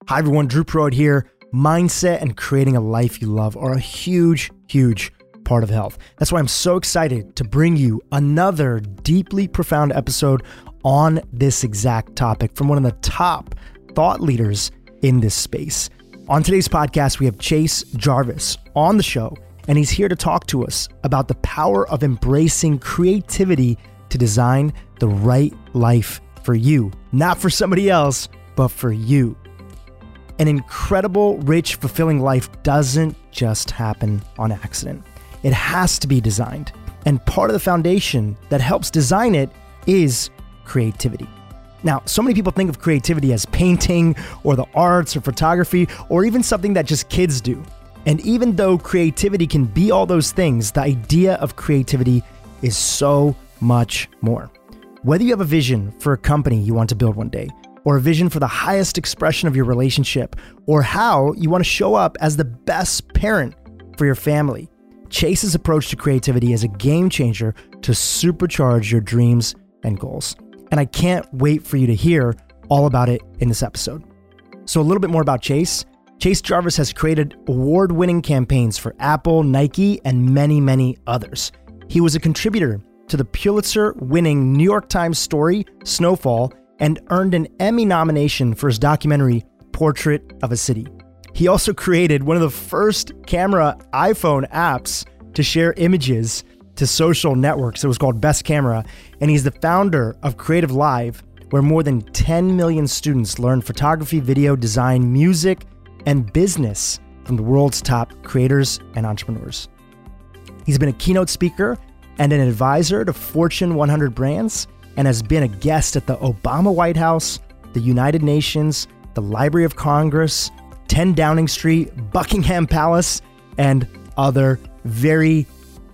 Hi everyone, Drew Pruitt here. Mindset and creating a life you love are a huge, huge part of health. That's why I'm so excited to bring you another deeply profound episode on this exact topic from one of the top thought leaders in this space. On today's podcast, we have Chase Jarvis on the show, and he's here to talk to us about the power of embracing creativity to design the right life for you. Not for somebody else, but for you. An incredible, rich, fulfilling life doesn't just happen on accident. It has to be designed. And part of the foundation that helps design it is creativity. Now, so many people think of creativity as painting or the arts or photography or even something that just kids do. And even though creativity can be all those things, the idea of creativity is so much more. Whether you have a vision for a company you want to build one day, or a vision for the highest expression of your relationship, or how you want to show up as the best parent for your family, Chase's approach to creativity is a game changer to supercharge your dreams and goals. And I can't wait for you to hear all about it in this episode. So a little bit more about Chase. Chase Jarvis has created award-winning campaigns for Apple, Nike, and many, many others. He was a contributor to the Pulitzer-winning New York Times story, Snowfall, and earned an Emmy nomination for his documentary, Portrait of a City. He also created one of the first camera iPhone apps to share images to social networks. It was called Best Camera, and he's the founder of Creative Live, where more than 10 million students learn photography, video, design, music, and business from the world's top creators and entrepreneurs. He's been a keynote speaker and an advisor to Fortune 100 brands, and has been a guest at the Obama White House, the United Nations, the Library of Congress, 10 Downing Street, Buckingham Palace, and other very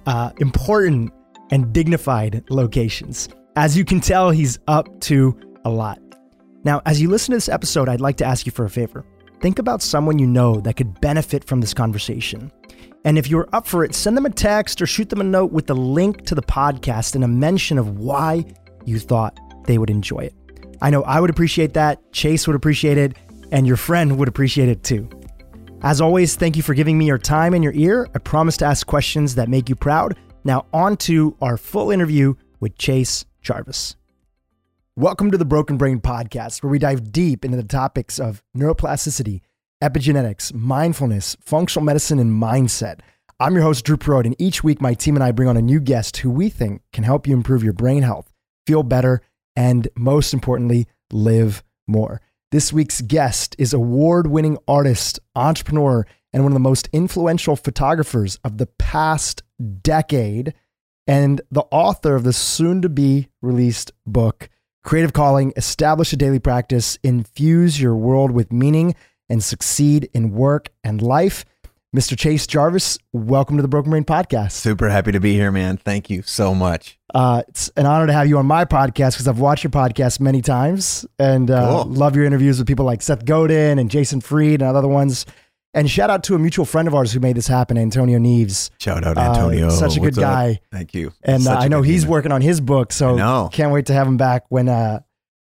important and dignified locations. As you can tell, he's up to a lot. Now, as you listen to this episode, I'd like to ask you for a favor. Think about someone you know that could benefit from this conversation. And if you're up for it, send them a text or shoot them a note with the link to the podcast and a mention of why you thought they would enjoy it. I know I would appreciate that, Chase would appreciate it, and your friend would appreciate it too. As always, thank you for giving me your time and your ear. I promise to ask questions that make you proud. Now on to our full interview with Chase Jarvis. Welcome to the Broken Brain Podcast, where we dive deep into the topics of neuroplasticity, epigenetics, mindfulness, functional medicine, and mindset. I'm your host, Drew Pruitt, and each week my team and I bring on a new guest who we think can help you improve your brain health, feel better, and most importantly, live more. This week's guest is award-winning artist, entrepreneur, and one of the most influential photographers of the past decade, and the author of the soon-to-be released book, Creative Calling: Establish a Daily Practice, Infuse Your World with Meaning, and Succeed in Work and Life. Mr. Chase Jarvis, welcome to the Broken Brain Podcast. Super happy to be here, man. Thank you so much. It's an honor to have you on my podcast because I've watched your podcast many times and Cool. love your interviews with people like Seth Godin and Jason Fried and other ones. And shout out to a mutual friend of ours who made this happen, Antonio Neves. Shout out, Antonio. Such a good guy. Thank you. And I know he's working on his book, so can't wait to have him back when yeah,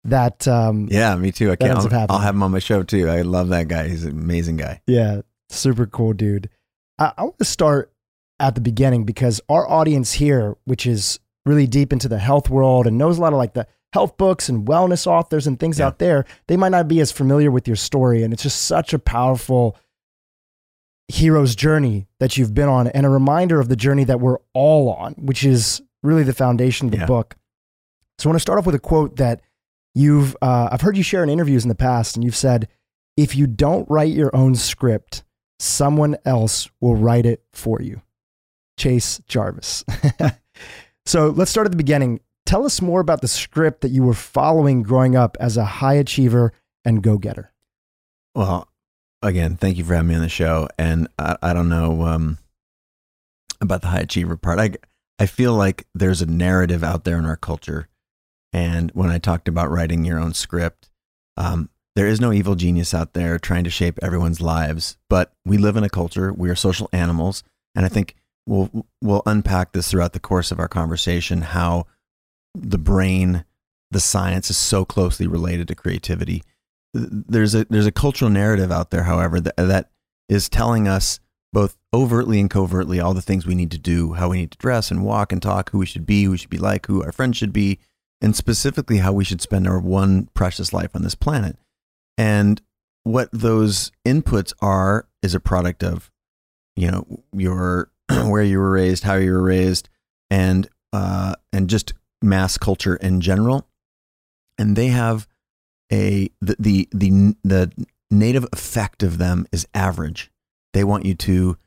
me too. I'll have him on my show too. I love that guy. He's an amazing guy. Yeah, super cool dude. I want to start at the beginning because our audience here, which is really deep into the health world and knows a lot of like the health books and wellness authors and things out there, they might not be as familiar with your story. And it's just such a powerful hero's journey that you've been on and a reminder of the journey that we're all on, which is really the foundation of the book. So I want to start off with a quote that I've heard you share in interviews in the past, and you've said, if you don't write your own script, someone else will write it for you. Chase Jarvis. So let's start at the beginning. Tell us more about the script that you were following growing up as a high achiever and go-getter. Well, again, thank you for having me on the show. And I don't know about the high achiever part. I feel like there's a narrative out there in our culture. And when I talked about writing your own script, there is no evil genius out there trying to shape everyone's lives, but we live in a culture. We are social animals. And I think we'll unpack this throughout the course of our conversation, how the brain, the science is so closely related to creativity. there's a cultural narrative out there, however, that is telling us both overtly and covertly all the things we need to do, how we need to dress and walk and talk, who we should be like, who our friends should be, and specifically how we should spend our one precious life on this planet. And what those inputs are is a product of, your where you were raised, how you were raised, and just mass culture in general. And they have the native effect of them is average. They want you to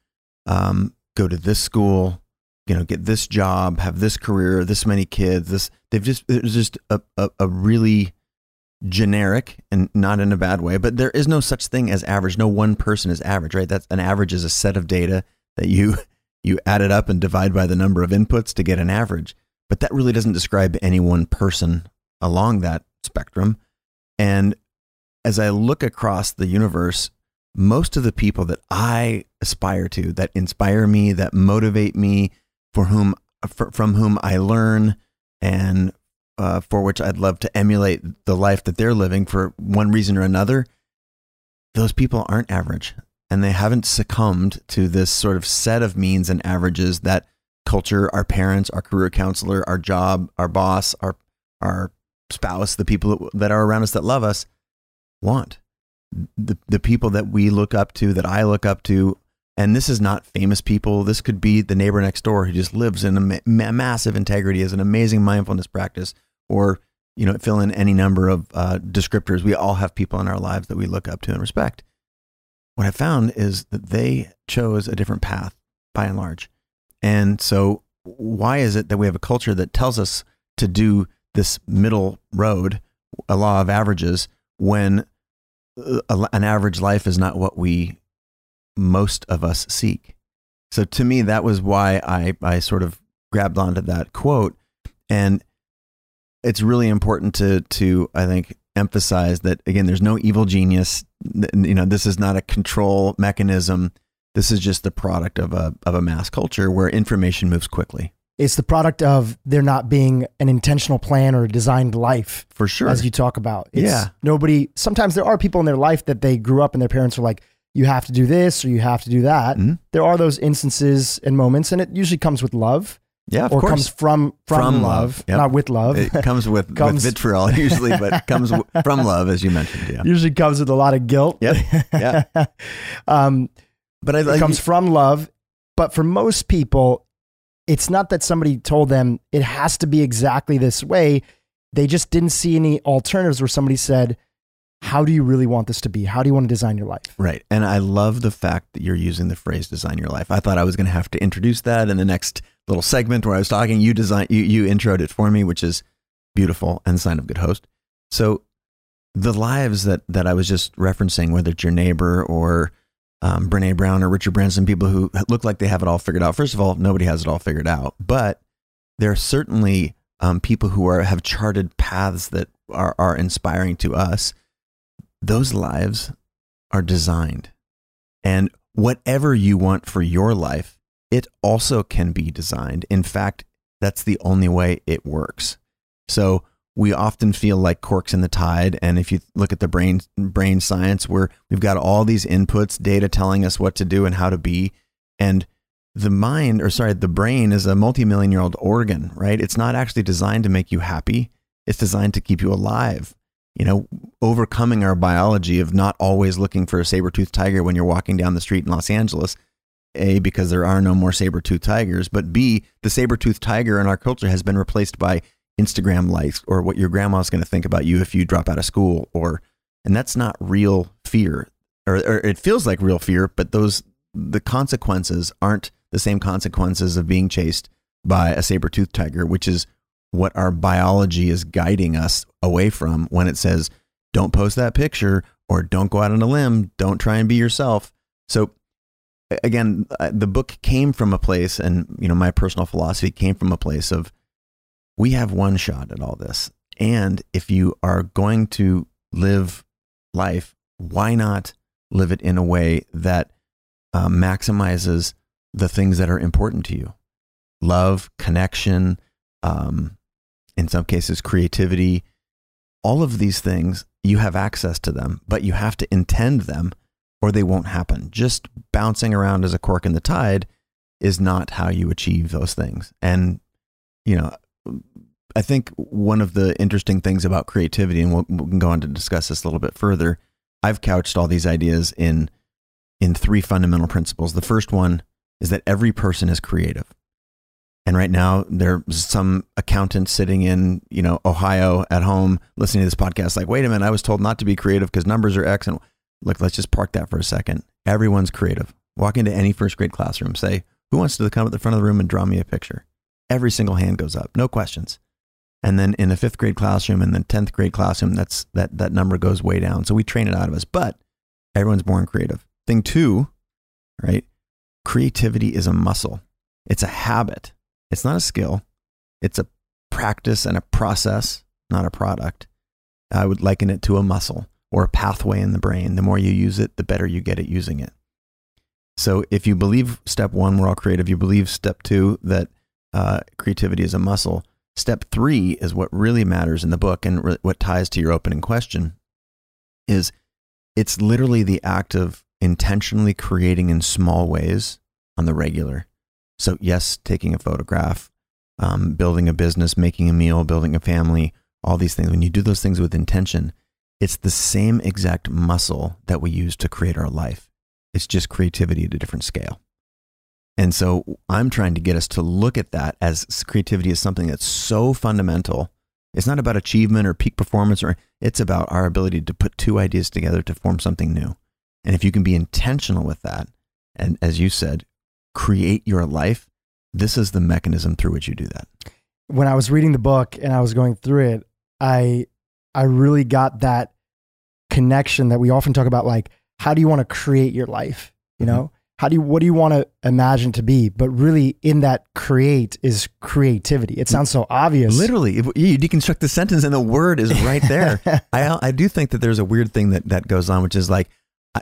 go to this school, get this job, have this career, this many kids. There's just a really generic, and not in a bad way, but there is no such thing as average. No one person is average, right? That's an average is a set of data that you add it up and divide by the number of inputs to get an average. But that really doesn't describe any one person along that spectrum. And as I look across the universe, most of the people that I aspire to, that inspire me, that motivate me, from whom I learn, and for which I'd love to emulate the life that they're living for one reason or another, those people aren't average. And they haven't succumbed to this sort of set of means and averages that culture, our parents, our career counselor, our job, our boss, our spouse, the people that are around us that love us want. The people that we look up to, that I look up to, and this is not famous people. This could be the neighbor next door who just lives in a massive integrity, has an amazing mindfulness practice, or fill in any number of descriptors. We all have people in our lives that we look up to and respect. What I found is that they chose a different path by and large. And so why is it that we have a culture that tells us to do this middle road, a law of averages, when an average life is not what most of us seek? So to me, that was why I sort of grabbed onto that quote. And it's really important to I think, emphasize that, again, there's no evil genius. This is not a control mechanism. This is just the product of a mass culture where information moves quickly. It's the product of there not being an intentional plan or a designed life. For sure. As you talk about. Sometimes there are people in their life that they grew up and their parents were like, you have to do this or you have to do that. Mm-hmm. There are those instances and moments, and it usually comes with love. Yeah, of course. Or comes from love, yep. Not with love. It comes with vitriol usually, but comes from love, as you mentioned. Yeah. Usually comes with a lot of guilt. Yep. Yeah. But it comes from love. But for most people, it's not that somebody told them it has to be exactly this way. They just didn't see any alternatives where somebody said, how do you really want this to be? How do you want to design your life? Right. And I love the fact that you're using the phrase design your life. I thought I was going to have to introduce that in the next little segment where I was talking. You introed it for me, which is beautiful and a sign of good host. So the lives that I was just referencing, whether it's your neighbor or Brene Brown or Richard Branson, people who look like they have it all figured out. First of all, nobody has it all figured out, but there are certainly people who have charted paths that are inspiring to us. Those lives are designed. And whatever you want for your life, it also can be designed. In fact, that's the only way it works. So we often feel like corks in the tide. And if you look at the brain science, we've got all these inputs, data telling us what to do and how to be. And the brain is a multi-million-year-old organ, right? It's not actually designed to make you happy. It's designed to keep you alive. Overcoming our biology of not always looking for a saber-toothed tiger when you're walking down the street in Los Angeles, A, because there are no more saber-toothed tigers, but B, the saber-toothed tiger in our culture has been replaced by Instagram likes or what your grandma's going to think about you if you drop out of school, and that's not real fear, or it feels like real fear, but the consequences aren't the same consequences of being chased by a saber-toothed tiger, which is what our biology is guiding us away from when it says, don't post that picture, or don't go out on a limb, don't try and be yourself. So again, the book came from a place, and my personal philosophy came from a place of, we have one shot at all this. And if you are going to live life, why not live it in a way that maximizes the things that are important to you? Love, connection, in some cases, creativity, all of these things, you have access to them, but you have to intend them or they won't happen. Just bouncing around as a cork in the tide is not how you achieve those things. And, you know, I think one of the interesting things about creativity, and we can go on to discuss this a little bit further, I've couched all these ideas in 3 fundamental principles. The first one is that every person is creative. And right now there's some accountant sitting in, you know, Ohio at home listening to this podcast like, wait a minute, I was told not to be creative because numbers are X. And look, let's just park that for a second. Everyone's creative. Walk into any first grade classroom, say, who wants to come at the front of the room and draw me a picture? Every single hand goes up, no questions. And then in a 5th grade classroom and then 10th grade classroom, that number goes way down. So we train it out of us, but everyone's born creative. Thing 2, right? Creativity is a muscle. It's a habit. It's not a skill. It's a practice and a process, not a product. I would liken it to a muscle or a pathway in the brain. The more you use it, the better you get at using it. So if you believe step 1, we're all creative, you believe step 2, that creativity is a muscle. Step 3 is what really matters in the book, and what ties to your opening question is it's literally the act of intentionally creating in small ways on the regular. So yes, taking a photograph, building a business, making a meal, building a family, all these things. When you do those things with intention, it's the same exact muscle that we use to create our life. It's just creativity at a different scale. And so I'm trying to get us to look at that as creativity is something that's so fundamental. It's not about achievement or peak performance, it's about our ability to put 2 ideas together to form something new. And if you can be intentional with that, and as you said, create your life, this is the mechanism through which you do that. When I was reading the book and I was going through it, I really got that connection that we often talk about, like, how do you want to create your life? You know, what do you want to imagine to be? But really in that create is creativity. It sounds so obvious. Literally, you deconstruct the sentence and the word is right there. I do think that there's a weird thing that goes on, which is like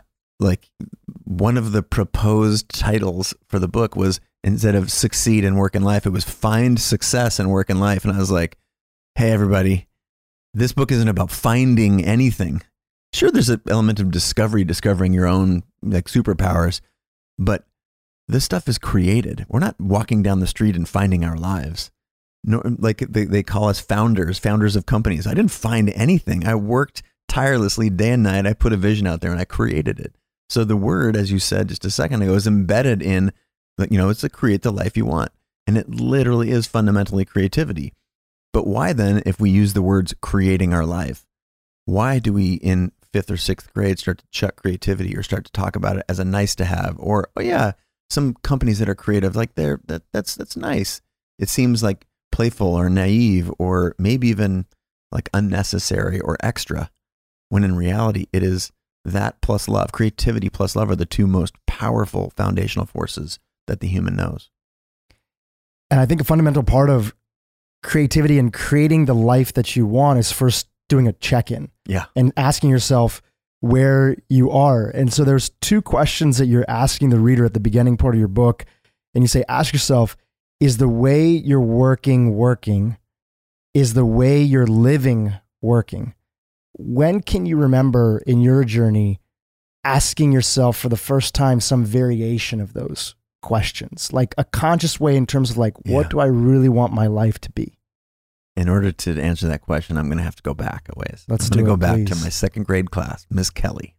one of the proposed titles for the book was, instead of succeed and work in life, it was find success and work in life. And I was like, hey, everybody, this book isn't about finding anything. Sure, there's an element of discovering your own like superpowers, but this stuff is created. We're not walking down the street and finding our lives. No, like they call us founders of companies. I didn't find anything. I worked tirelessly day and night. I put a vision out there and I created it. So the word, as you said just a second ago, is embedded in, you know, it's to create the life you want. And it literally is fundamentally creativity. But why then, if we use the words creating our life, why do we in 5th or 6th grade start to chuck creativity or start to talk about it as a nice to have? Or, oh yeah, some companies that are creative, like that's nice. It seems like playful or naive or maybe even like unnecessary or extra, when in reality it is that plus love. Creativity plus love are the 2 most powerful foundational forces that the human knows. And I think a fundamental part of creativity and creating the life that you want is first doing a check-in. Yeah. And asking yourself where you are. And so there's 2 questions that you're asking the reader at the beginning part of your book. And you say, ask yourself, is the way you're working? Is the way you're living working? When can you remember in your journey asking yourself for the first time some variation of those questions, like a conscious way in terms of like, what do I really want my life to be? In order to answer that question, I'm going to have to go back a ways. I'm going to go back to my 2nd grade class, Miss Kelly.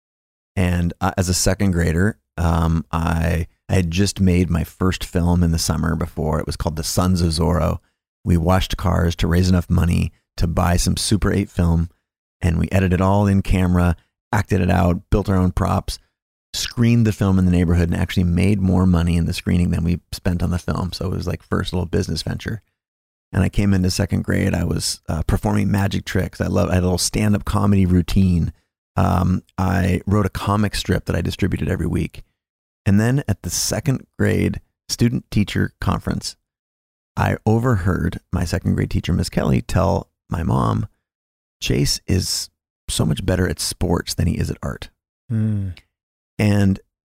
And as a 2nd grader, I had just made my first film in the summer before. It was called The Sons of Zorro. We washed cars to raise enough money to buy some Super 8 film. And we edited all in camera, acted it out, built our own props, screened the film in the neighborhood, and actually made more money in the screening than we spent on the film. So it was like first little business venture. And I came into 2nd grade. I was performing magic tricks. I had a little stand-up comedy routine. I wrote a comic strip that I distributed every week. And then at the 2nd grade student-teacher conference, I overheard my 2nd grade teacher, Miss Kelly, tell my mom, Chase is so much better at sports than he is at art. And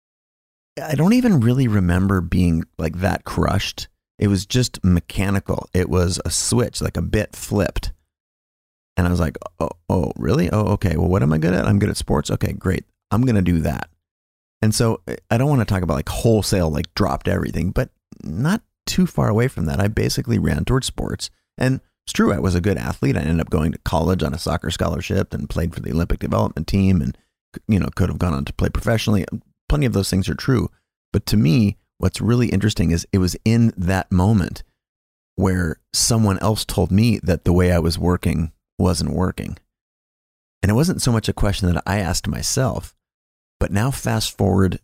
I don't even really remember being like that crushed. It was just mechanical. It was a switch, like a bit flipped. And I was like, oh, really? Oh, okay. Well, what am I good at? I'm good at sports. Okay, great. I'm going to do that. And so I don't want to talk about like wholesale, like dropped everything, but not too far away from that. I basically ran towards sports. And it's true, I was a good athlete. I ended up going to college on a soccer scholarship and played for the Olympic development team and, could have gone on to play professionally. Plenty of those things are true. But to me, what's really interesting is it was in that moment where someone else told me that the way I was working wasn't working. And it wasn't so much a question that I asked myself, but now fast forward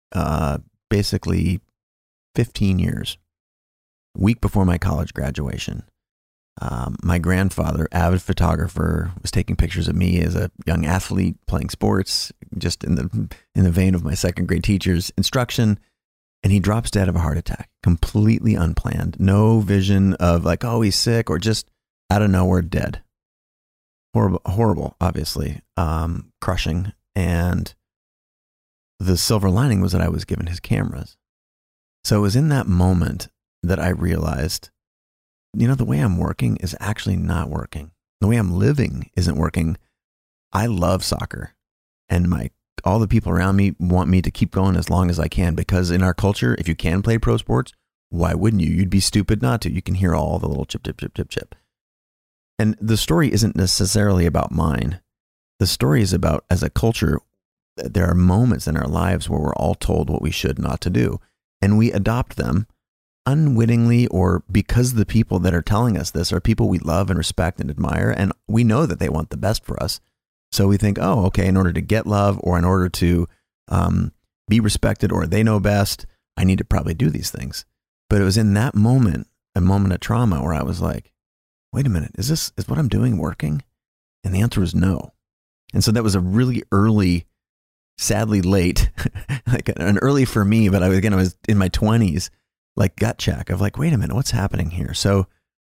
basically 15 years, a week before my college graduation. My grandfather, avid photographer, was taking pictures of me as a young athlete playing sports, just in the vein of my second grade teacher's instruction. And he drops dead of a heart attack, completely unplanned. No vision of like, oh, he's sick, or just out of nowhere, dead. Horrible, obviously, crushing. And the silver lining was that I was given his cameras. So it was in that moment that I realized, the way I'm working is actually not working. The way I'm living isn't working. I love soccer, and all the people around me want me to keep going as long as I can, because in our culture, if you can play pro sports, why wouldn't you? You'd be stupid not to. You can hear all the little chip, chip, chip, chip, chip. And the story isn't necessarily about mine. The story is about, as a culture, there are moments in our lives where we're all told what we should not to do, and we adopt them unwittingly, or because the people that are telling us this are people we love and respect and admire, and we know that they want the best for us. So we think, oh, okay, in order to get love, or in order to be respected, or they know best, I need to probably do these things. But it was in that moment, a moment of trauma, where I was like, wait a minute, is what I'm doing working? And the answer was no. And so that was a really early, sadly late, like an early for me, but I was in my 20s, like gut check of like, wait a minute, what's happening here? So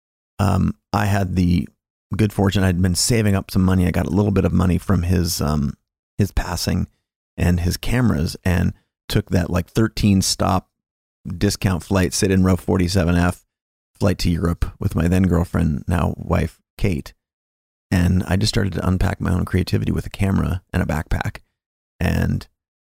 I had the good fortune, I'd been saving up some money. I got a little bit of money from his passing and his cameras, and took that like 13 stop discount flight, sit in row 47F, flight to Europe with my then girlfriend, now wife, Kate. And I just started to unpack my own creativity with a camera and a backpack. And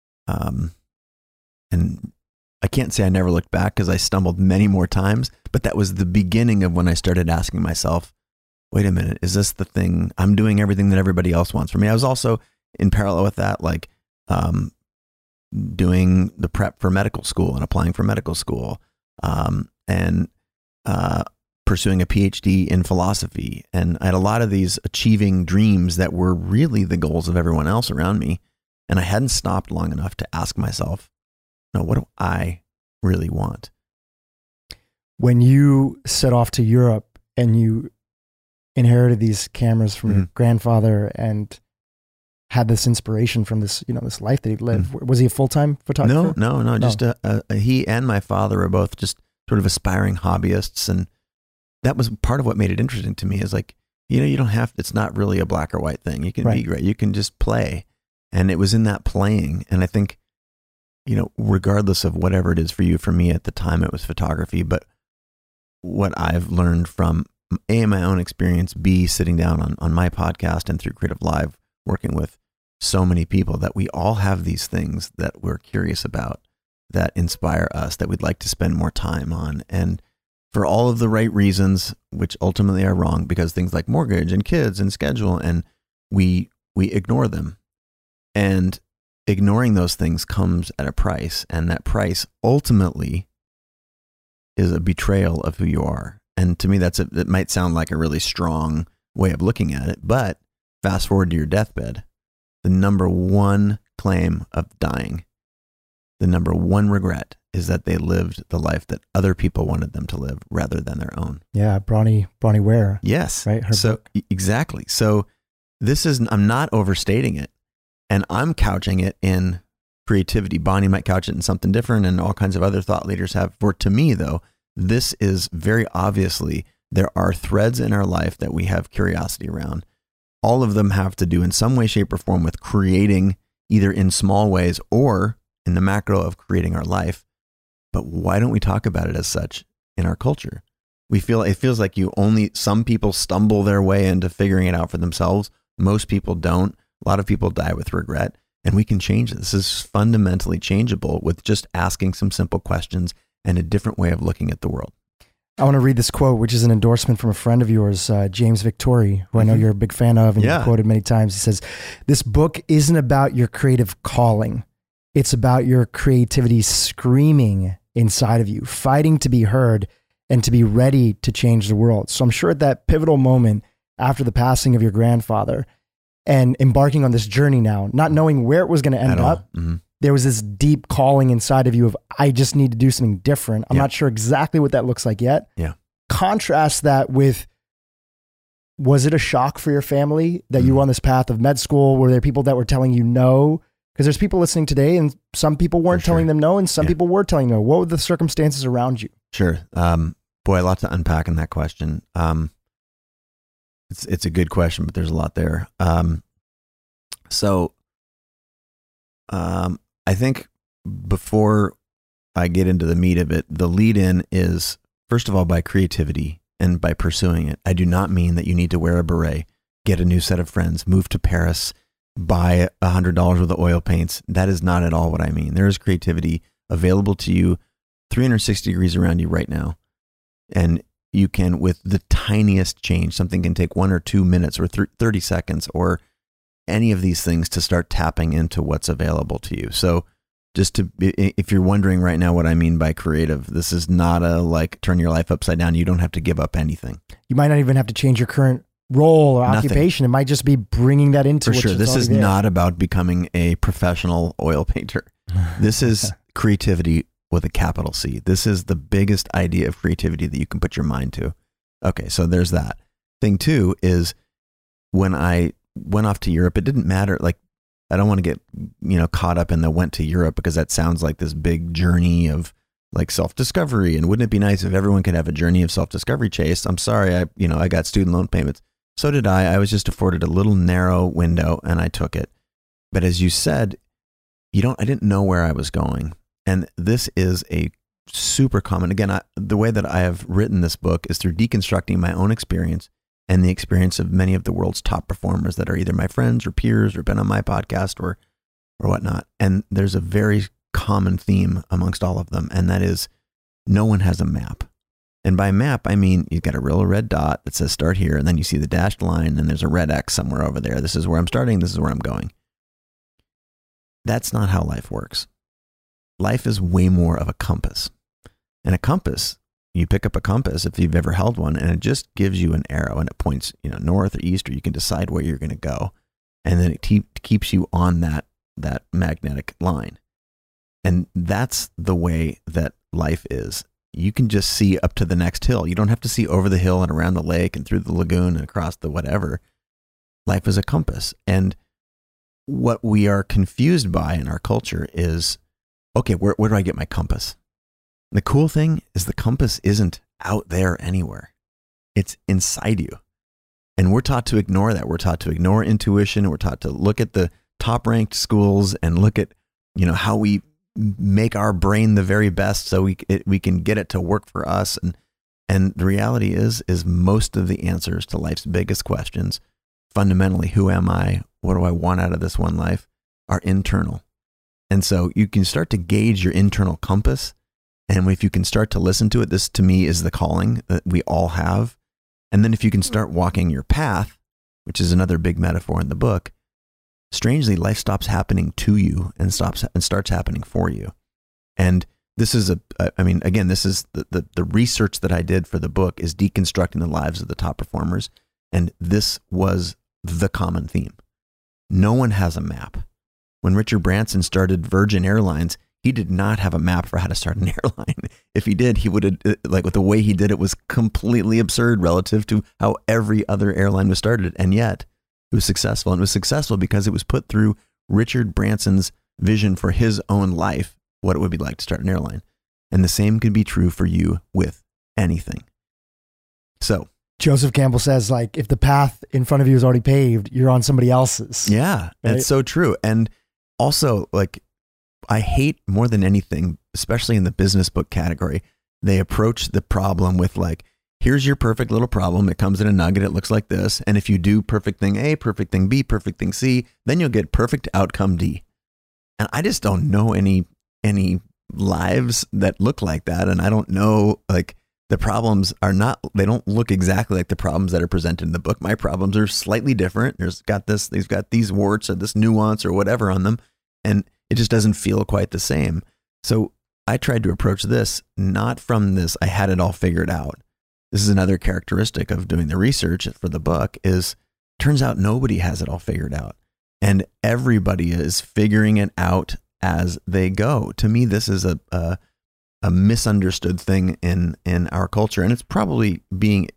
I can't say I never looked back, because I stumbled many more times, but that was the beginning of when I started asking myself, wait a minute, is this the thing? I'm doing everything that everybody else wants from me. I was also in parallel with that, like doing the prep for medical school and applying for medical school, and pursuing a PhD in philosophy. And I had a lot of these achieving dreams that were really the goals of everyone else around me. And I hadn't stopped long enough to ask myself, no, what do I really want? When you set off to Europe and you inherited these cameras from your grandfather and had this inspiration from this, this life that he lived, was he a full-time photographer? No. Just he and my father are both just sort of aspiring hobbyists. And that was part of what made it interesting to me, is like, you don't have, it's not really a black or white thing. You can be great. You can just play. And it was in that playing. And I think, regardless of whatever it is for you, for me at the time, it was photography. But what I've learned from A, my own experience, B, sitting down on my podcast and through Creative Live, working with so many people, that we all have these things that we're curious about, that inspire us, that we'd like to spend more time on. And for all of the right reasons, which ultimately are wrong, because things like mortgage and kids and schedule, and we ignore them. And ignoring those things comes at a price. And that price ultimately is a betrayal of who you are. And to me, it might sound like a really strong way of looking at it, but fast forward to your deathbed, the number one claim of dying, the number one regret, is that they lived the life that other people wanted them to live rather than their own. Yeah, Bronnie Ware. Yes. Right. Her book. Exactly. So I'm not overstating it, and I'm couching it in creativity. Bonnie might couch it in something different, and all kinds of other thought leaders have. To me, though, this is very obviously, there are threads in our life that we have curiosity around. All of them have to do in some way, shape, or form with creating, either in small ways or in the macro of creating our life. But why don't we talk about it as such in our culture? it feels like some people stumble their way into figuring it out for themselves. Most people don't. A lot of people die with regret, and we can change this. This is fundamentally changeable with just asking some simple questions and a different way of looking at the world. I want to read this quote, which is an endorsement from a friend of yours, James Victori, who I know you're a big fan of and you've quoted many times. He says, "This book isn't about your creative calling. It's about your creativity screaming inside of you, fighting to be heard and to be ready to change the world." So I'm sure at that pivotal moment after the passing of your grandfather and embarking on this journey now, not knowing where it was going to end up, there was this deep calling inside of you of, I just need to do something different. I'm not sure exactly what that looks like yet. Yeah. Contrast that with, was it a shock for your family that you were on this path of med school? Were there people that were telling you no? Because there's people listening today and some people weren't telling them no and some people were telling no. What were the circumstances around you? Sure. Boy, a lot to unpack in that question. It's a good question, but there's a lot there. I think before I get into the meat of it, the lead in is, first of all, by creativity and by pursuing it. I do not mean that you need to wear a beret, get a new set of friends, move to Paris, buy $100 worth of oil paints. That is not at all what I mean. There is creativity available to you 360 degrees around you right now. And you can, with the tiniest change, something can take 1 or 2 minutes or 30 seconds or any of these things to start tapping into what's available to you. So if you're wondering right now what I mean by creative, this is not a like turn your life upside down. You don't have to give up anything. You might not even have to change your current role or occupation. It might just be bringing that into For sure. This is not about becoming a professional oil painter. This is creativity with a capital C. This is the biggest idea of creativity that you can put your mind to. Okay, so there's that. Thing two is when I went off to Europe, it didn't matter. Like, I don't want to get, caught up in the went to Europe because that sounds like this big journey of like self-discovery. And wouldn't it be nice if everyone could have a journey of self-discovery, Chase? I'm sorry. I got student loan payments. So did I. I was just afforded a little narrow window and I took it. But as you said, I didn't know where I was going. And this is a super common, again, the way that I have written this book is through deconstructing my own experience and the experience of many of the world's top performers that are either my friends or peers or been on my podcast or whatnot. And there's a very common theme amongst all of them. And that is no one has a map. And by map, I mean, you've got a real red dot that says start here. And then you see the dashed line and there's a red X somewhere over there. This is where I'm starting. This is where I'm going. That's not how life works. Life is way more of a compass. And a compass, you pick up a compass if you've ever held one, and it just gives you an arrow and it points, north or east, or you can decide where you're going to go. And then it keeps you on that magnetic line. And that's the way that life is. You can just see up to the next hill. You don't have to see over the hill and around the lake and through the lagoon and across the whatever. Life is a compass. And what we are confused by in our culture is, okay, where do I get my compass? The cool thing is the compass isn't out there anywhere. It's inside you. And we're taught to ignore that. We're taught to ignore intuition. We're taught to look at the top ranked schools and look at, how we make our brain the very best so we can get it to work for us. And the reality is most of the answers to life's biggest questions, fundamentally, who am I? What do I want out of this one life? Are internal. And so you can start to gauge your internal compass. And if you can start to listen to it, this to me is the calling that we all have. And then if you can start walking your path, which is another big metaphor in the book, strangely, life stops happening to you and starts happening for you. And this is this is the research that I did for the book is deconstructing the lives of the top performers. And this was the common theme. No one has a map. When Richard Branson started Virgin Airlines, he did not have a map for how to start an airline. If he did, he would have, with the way he did it was completely absurd relative to how every other airline was started. And yet it was successful. And it was successful because it was put through Richard Branson's vision for his own life, what it would be like to start an airline. And the same can be true for you with anything. So Joseph Campbell says, if the path in front of you is already paved, you're on somebody else's. Yeah, right? That's so true. And also, I hate more than anything, especially in the business book category, they approach the problem with here's your perfect little problem. It comes in a nugget. It looks like this. And if you do perfect thing A, perfect thing B, perfect thing C, then you'll get perfect outcome D. And I just don't know any lives that look like that. And I don't know, like, the problems are not, they don't look exactly like the problems that are presented in the book. My problems are slightly different. They've got these warts or this nuance or whatever on them. And it just doesn't feel quite the same. So I tried to approach this not from this, I had it all figured out. This is another characteristic of doing the research for the book is, turns out nobody has it all figured out. And everybody is figuring it out as they go. To me, this is a misunderstood thing in our culture. And it's probably being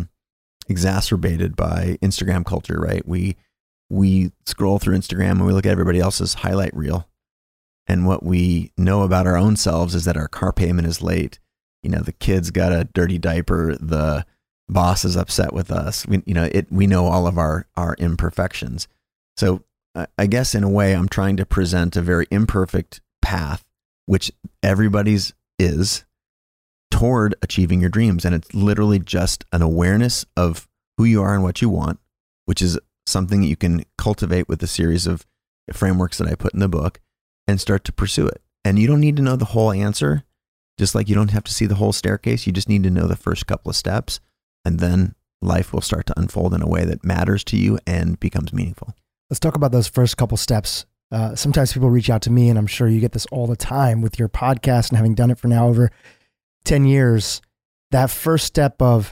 exacerbated by Instagram culture, right? We scroll through Instagram and we look at everybody else's highlight reel. And what we know about our own selves is that our car payment is late. You know, the kid's got a dirty diaper. The boss is upset with us. We know all of our imperfections. So I guess in a way, I'm trying to present a very imperfect path, which everybody's is, toward achieving your dreams. And it's literally just an awareness of who you are and what you want, which is something that you can cultivate with a series of frameworks that I put in the book, and start to pursue it. And you don't need to know the whole answer, just like you don't have to see the whole staircase. You just need to know the first couple of steps, and then life will start to unfold in a way that matters to you and becomes meaningful. Let's talk about those first couple steps. Sometimes people reach out to me, and I'm sure you get this all the time with your podcast and having done it for now over 10 years. That first step of,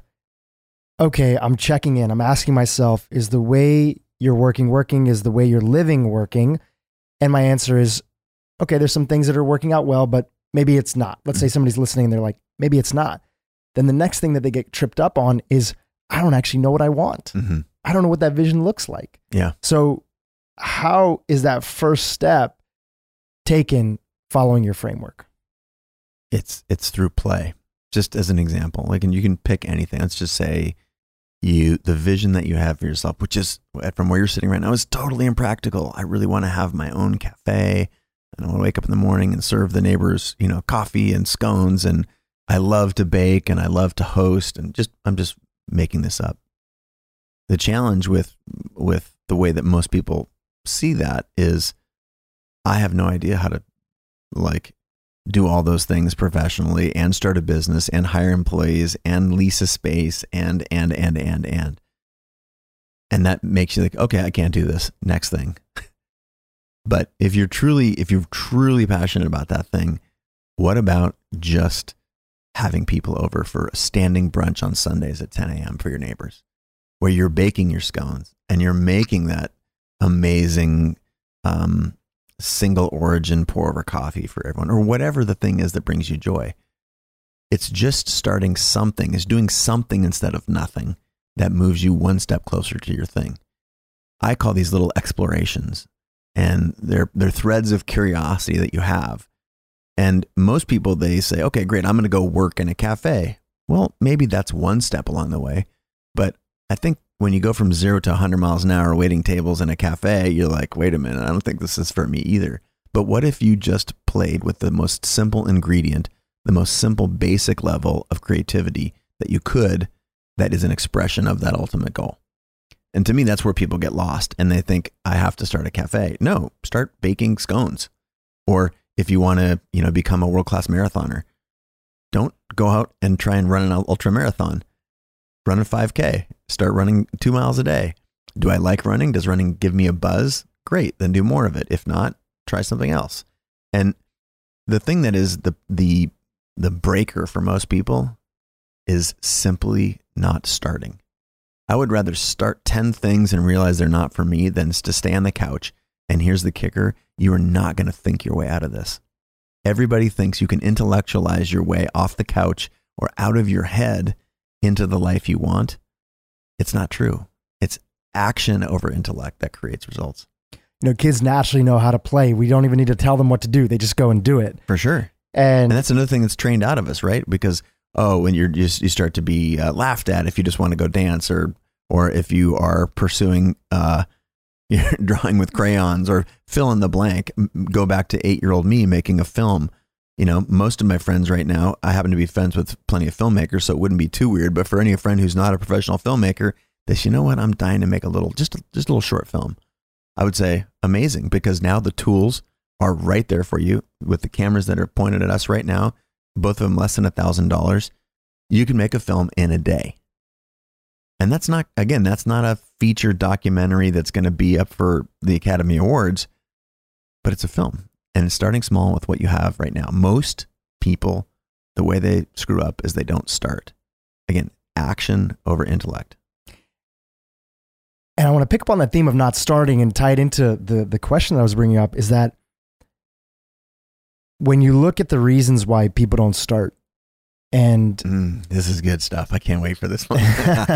okay, I'm checking in. I'm asking myself, is the way you're working? Is the way you're living working? And my answer is, okay, there's some things that are working out well, but maybe it's not. Let's say somebody's listening and they're like, maybe it's not. Then the next thing that they get tripped up on is, I don't actually know what I want. Mm-hmm. I don't know what that vision looks like. Yeah. So how is that first step taken following your framework? It's through play. Just as an example, like, and you can pick anything. Let's just say the vision that you have for yourself, which is from where you're sitting right now, is totally impractical. I really want to have my own cafe, and I want to wake up in the morning and serve the neighbors, coffee and scones. And I love to bake and I love to host, and I'm just making this up. The challenge with the way that most people see that is, I have no idea how to do all those things professionally and start a business and hire employees and lease a space and that makes you like, okay, I can't do this. Next thing. But if you're truly passionate about that thing, what about just having people over for a standing brunch on Sundays at 10 a.m. for your neighbors, where you're baking your scones and you're making that amazing single origin pour over coffee for everyone, or whatever the thing is that brings you joy. It's just starting something, is doing something instead of nothing that moves you one step closer to your thing. I call these little explorations, and they're threads of curiosity that you have. And most people, they say, okay, great, I'm going to go work in a cafe. Well, maybe that's one step along the way. But I think when you go from 0 to 100 miles an hour waiting tables in a cafe, you're like, wait a minute, I don't think this is for me either. But what if you just played with the most simple ingredient, the most simple basic level of creativity that you could, that is an expression of that ultimate goal? And to me, that's where people get lost, and they think, I have to start a cafe. No, start baking scones. Or if you want to, become a world-class marathoner, don't go out and try and run an ultra marathon. Run a 5K. Start running 2 miles a day. Do I like running? Does running give me a buzz? Great, then do more of it. If not, try something else. And the thing that is the breaker for most people is simply not starting. I would rather start 10 things and realize they're not for me than to stay on the couch. And here's the kicker: you are not going to think your way out of this. Everybody thinks you can intellectualize your way off the couch or out of your head into the life you want. It's not true. It's action over intellect that creates results. Kids naturally know how to play. We don't even need to tell them what to do. They just go and do it. For sure. And that's another thing that's trained out of us, right? Because, when you start to be laughed at if you just want to go dance, or if you are pursuing drawing with crayons, or fill in the blank. Go back to 8-year-old me making a film. Most of my friends right now, I happen to be friends with plenty of filmmakers, so it wouldn't be too weird. But for any friend who's not a professional filmmaker, they say, you know what, I'm dying to make just a little short film. I would say amazing, because now the tools are right there for you with the cameras that are pointed at us right now, both of them less than $1,000. You can make a film in a day. And that's not a featured documentary that's going to be up for the Academy Awards, but it's a film. And it's starting small with what you have right now. Most people, the way they screw up is they don't start. Again, action over intellect. And I want to pick up on that theme of not starting and tie it into the question that I was bringing up, is that when you look at the reasons why people don't start, and this is good stuff. I can't wait for this one.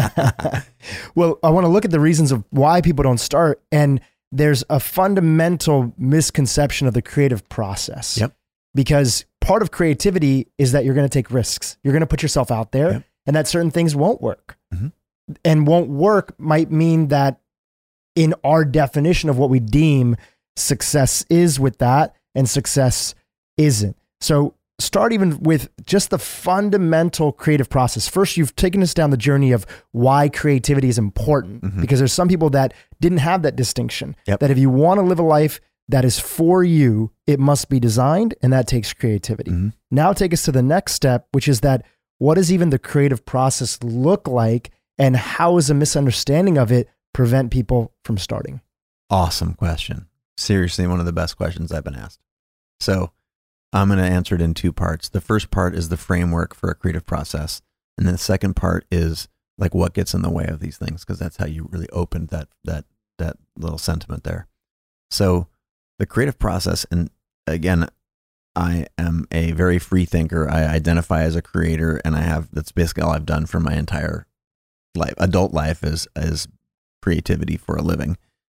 Well, I want to look at the reasons of why people don't start. And there's a fundamental misconception of the creative process. Yep. Because part of creativity is that you're going to take risks. You're going to put yourself out there, yep, and that certain things won't work. Mm-hmm. And won't work might mean that in our definition of what we deem success is with that, and success isn't. So start even with just the fundamental creative process. First, you've taken us down the journey of why creativity is important, mm-hmm, because there's some people that didn't have that distinction, yep, that if you want to live a life that is for you, it must be designed, and that takes creativity. mm-hmm. Now take us to the next step, which is that what does even the creative process look like, and how is a misunderstanding of it prevent people from starting? Awesome question. Seriously, one of the best questions I've been asked. So I'm going to answer it in two parts. The first part is the framework for a creative process. And then the second part is like what gets in the way of these things, because that's how you really opened that little sentiment there. So the creative process, and again, I am a very free thinker. I identify as a creator, and that's basically all I've done for my entire life. Adult life is creativity for a living.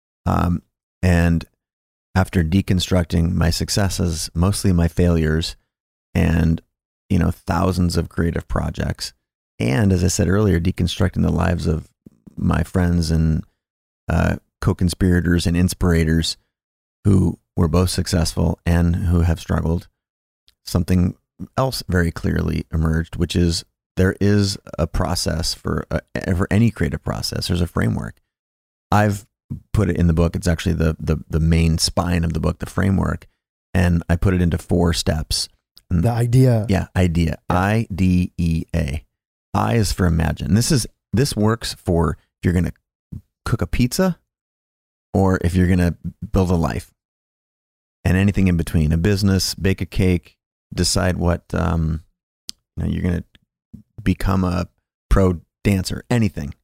And after deconstructing my successes, mostly my failures, and, thousands of creative projects, and as I said earlier, deconstructing the lives of my friends and co-conspirators and inspirators who were both successful and who have struggled, something else very clearly emerged, which is there is a process for any creative process. There's a framework. I've put it in the book. It's actually the main spine of the book, the framework. And I put it into 4 steps. The idea. Yeah, idea. Yeah. IDEA. I is for imagine. This works for if you're going to cook a pizza or if you're going to build a life, and anything in between, a business, bake a cake, decide what, you're going to become a pro dancer, anything.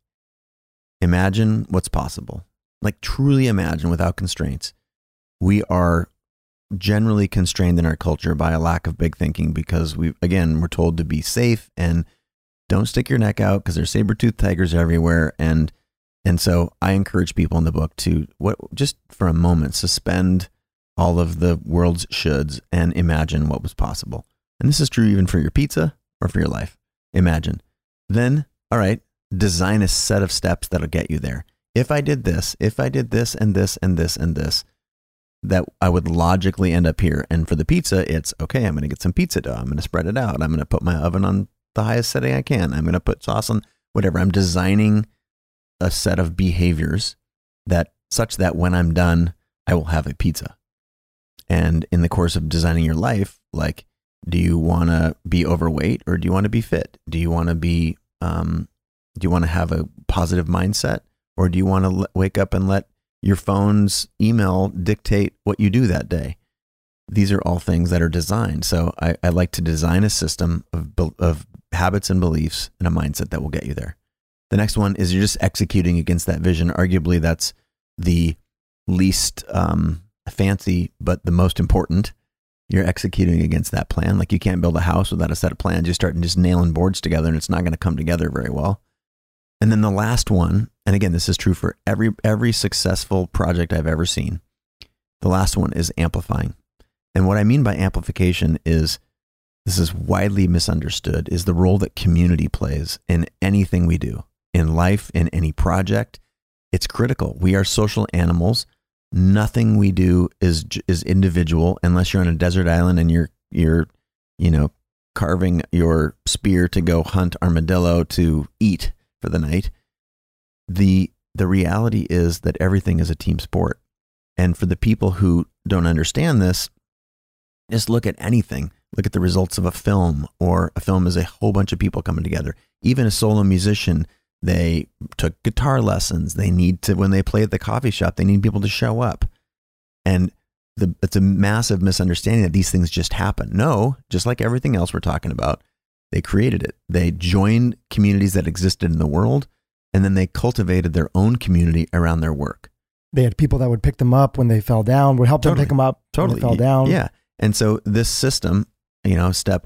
Imagine what's possible. Like truly imagine without constraints. We are generally constrained in our culture by a lack of big thinking, because we're told to be safe and don't stick your neck out because there's saber-toothed tigers everywhere. And so I encourage people in the book to just for a moment, suspend all of the world's shoulds and imagine what was possible. And this is true even for your pizza or for your life. Imagine. Then, all right, design a set of steps that'll get you there. If I did this and this and this and this, that I would logically end up here. And for the pizza, it's okay, I'm going to get some pizza dough. I'm going to spread it out. I'm going to put my oven on the highest setting I can. I'm going to put sauce on whatever. I'm designing a set of behaviors such that when I'm done, I will have a pizza. And in the course of designing your life, like, do you want to be overweight or do you want to be fit? Do you want to be, do you want to have a positive mindset, or do you want to wake up and let your phone's email dictate what you do that day? These are all things that are designed. So I like to design a system of habits and beliefs and a mindset that will get you there. The next one is you're just executing against that vision. Arguably, that's the least fancy, but the most important. You're executing against that plan. Like you can't build a house without a set of plans. You start just nailing boards together and it's not going to come together very well. And then the last one, and again, this is true for every successful project I've ever seen. The last one is amplifying. And what I mean by amplification is, this is widely misunderstood, is the role that community plays in anything we do, in life, in any project. It's critical. We are social animals. Nothing we do is individual unless you're on a desert island and you're carving your spear to go hunt armadillo to eat for the night. The reality is that everything is a team sport. And for the people who don't understand this, just look at anything. Look at the results of a film, or a film is a whole bunch of people coming together. Even a solo musician, they took guitar lessons. They need to, when they play at the coffee shop, they need people to show up. And it's a massive misunderstanding that these things just happen. No, just like everything else we're talking about, they created it. They joined communities that existed in the world, and then they cultivated their own community around their work. They had people that would pick them up when they fell down, would help them pick them up when they fell down. Yeah. And so this system, step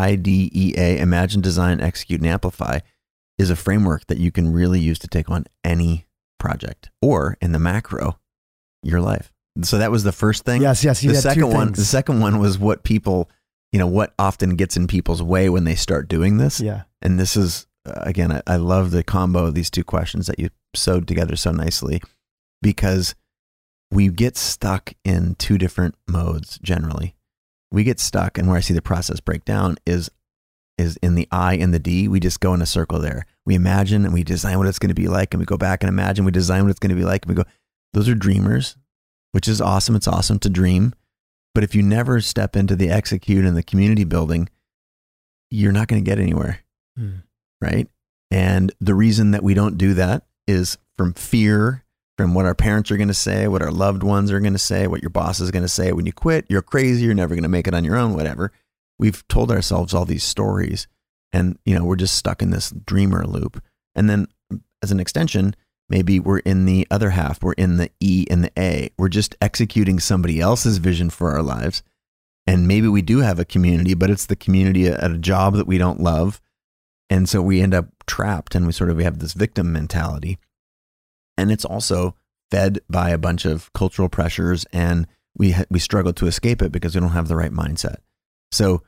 IDEA, imagine, design, execute, and amplify, is a framework that you can really use to take on any project, or in the macro, your life. So that was the first thing. Yes. The second one was what people, what often gets in people's way when they start doing this. Yeah. And this is, again, I love the combo of these two questions that you sewed together so nicely, because we get stuck in two different modes generally. We get stuck, and where I see the process break down is in the I and the D. We just go in a circle there. We imagine and we design what it's going to be like, and we go back and imagine, we design what it's going to be like, and we go, those are dreamers, which is awesome. It's awesome to dream. But if you never step into the execute and the community building, you're not going to get anywhere. Right? And the reason that we don't do that is from fear, from what our parents are going to say, what our loved ones are going to say, what your boss is going to say. When you quit, you're crazy, you're never going to make it on your own, whatever. We've told ourselves all these stories, and we're just stuck in this dreamer loop. And then as an extension, maybe we're in the other half, we're in the E and the A. We're just executing somebody else's vision for our lives. And maybe we do have a community, but it's the community at a job that we don't love. And so we end up trapped, and we have this victim mentality. And it's also fed by a bunch of cultural pressures, and we struggle to escape it because we don't have the right mindset. So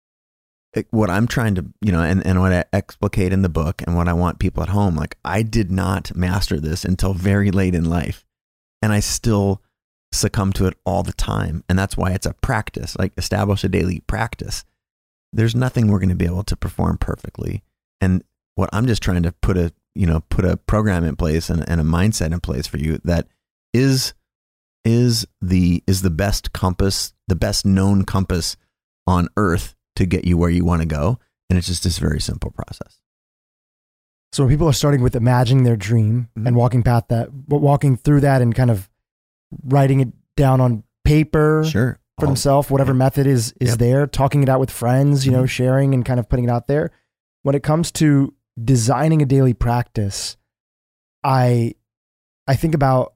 what I'm trying to, and what I explicate in the book, and what I want people at home, like, I did not master this until very late in life, and I still succumb to it all the time. And that's why it's a practice, like establish a daily practice. There's nothing we're going to be able to perform perfectly. And what I'm just trying to put a program in place and a mindset in place for you that is the best compass, the best known compass on earth to get you where you want to go. And it's just this very simple process. So when people are starting with imagining their dream and walking through that and kind of writing it down on paper for themselves, whatever method is there, talking it out with friends, sharing and kind of putting it out there. When it comes to designing a daily practice, I think about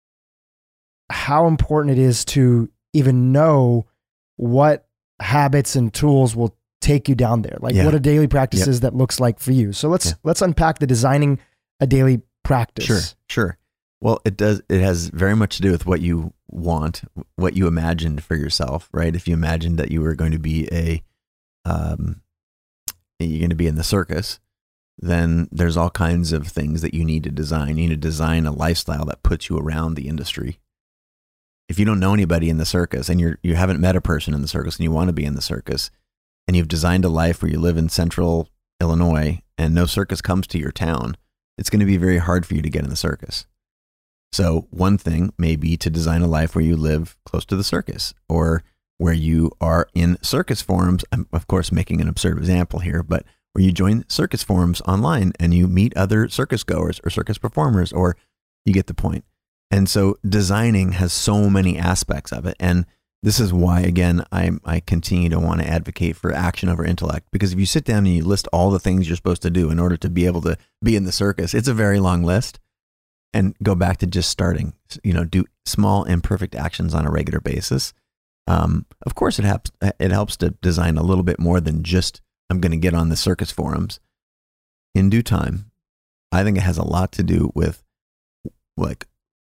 how important it is to even know what habits and tools will take you down there. Like what a daily practice is that looks like for you. So let's unpack the designing a daily practice. Sure. Well, it has very much to do with what you want, what you imagined for yourself, right? If you imagined that you were going to be you're going to be in the circus, then there's all kinds of things that you need to design. You need to design a lifestyle that puts you around the industry. If you don't know anybody in the circus, and you haven't met a person in the circus, and you want to be in the circus, and you've designed a life where you live in central Illinois and no circus comes to your town, it's going to be very hard for you to get in the circus. So one thing may be to design a life where you live close to the circus, or where you are in circus forums. I'm, of course, making an absurd example here, but where you join circus forums online and you meet other circus goers or circus performers, or you get the point. And so designing has so many aspects of it. And this is why, again, I continue to want to advocate for action over intellect, because if you sit down and you list all the things you're supposed to do in order to be able to be in the circus, it's a very long list. And go back to just starting, do small imperfect actions on a regular basis. Of course, it helps to design a little bit more than just, I'm going to get on the circus forums. In due time, I think it has a lot to do with, like,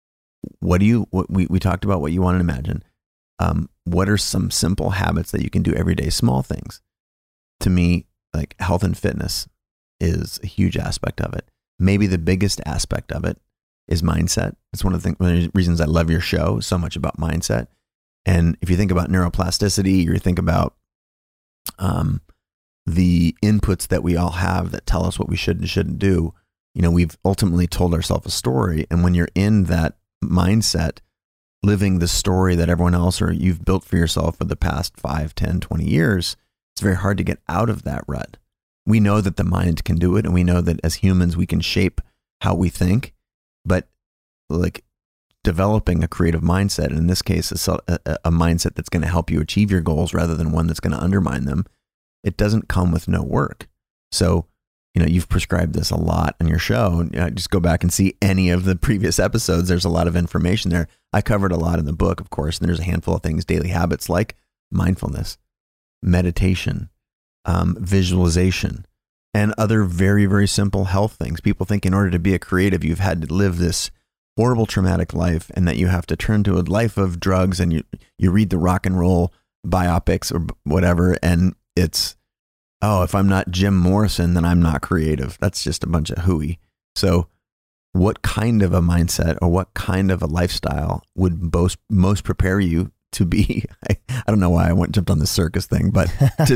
we talked about what you want to imagine. What are some simple habits that you can do every day? Small things. To me, like health and fitness is a huge aspect of it. Maybe the biggest aspect of it is mindset. It's one of the reasons I love your show so much, about mindset. And if you think about neuroplasticity, you think about the inputs that we all have that tell us what we should and shouldn't do, we've ultimately told ourselves a story. And when you're in that mindset, living the story that everyone else or you've built for yourself for the past 5, 10, 20 years, it's very hard to get out of that rut. We know that the mind can do it, and we know that as humans we can shape how we think, but like developing a creative mindset, and in this case a mindset that's going to help you achieve your goals rather than one that's going to undermine them, it doesn't come with no work. So you've prescribed this a lot on your show. Just go back and see any of the previous episodes. There's a lot of information there. I covered a lot in the book, of course, and there's a handful of things, daily habits like mindfulness, meditation, visualization, and other very, very simple health things. People think in order to be a creative, you've had to live this horrible traumatic life and that you have to turn to a life of drugs, and you read the rock and roll biopics or whatever, and it's, oh, if I'm not Jim Morrison, then I'm not creative. That's just a bunch of hooey. So what kind of a mindset or what kind of a lifestyle would most prepare you to be, I don't know why I jumped on the circus thing, but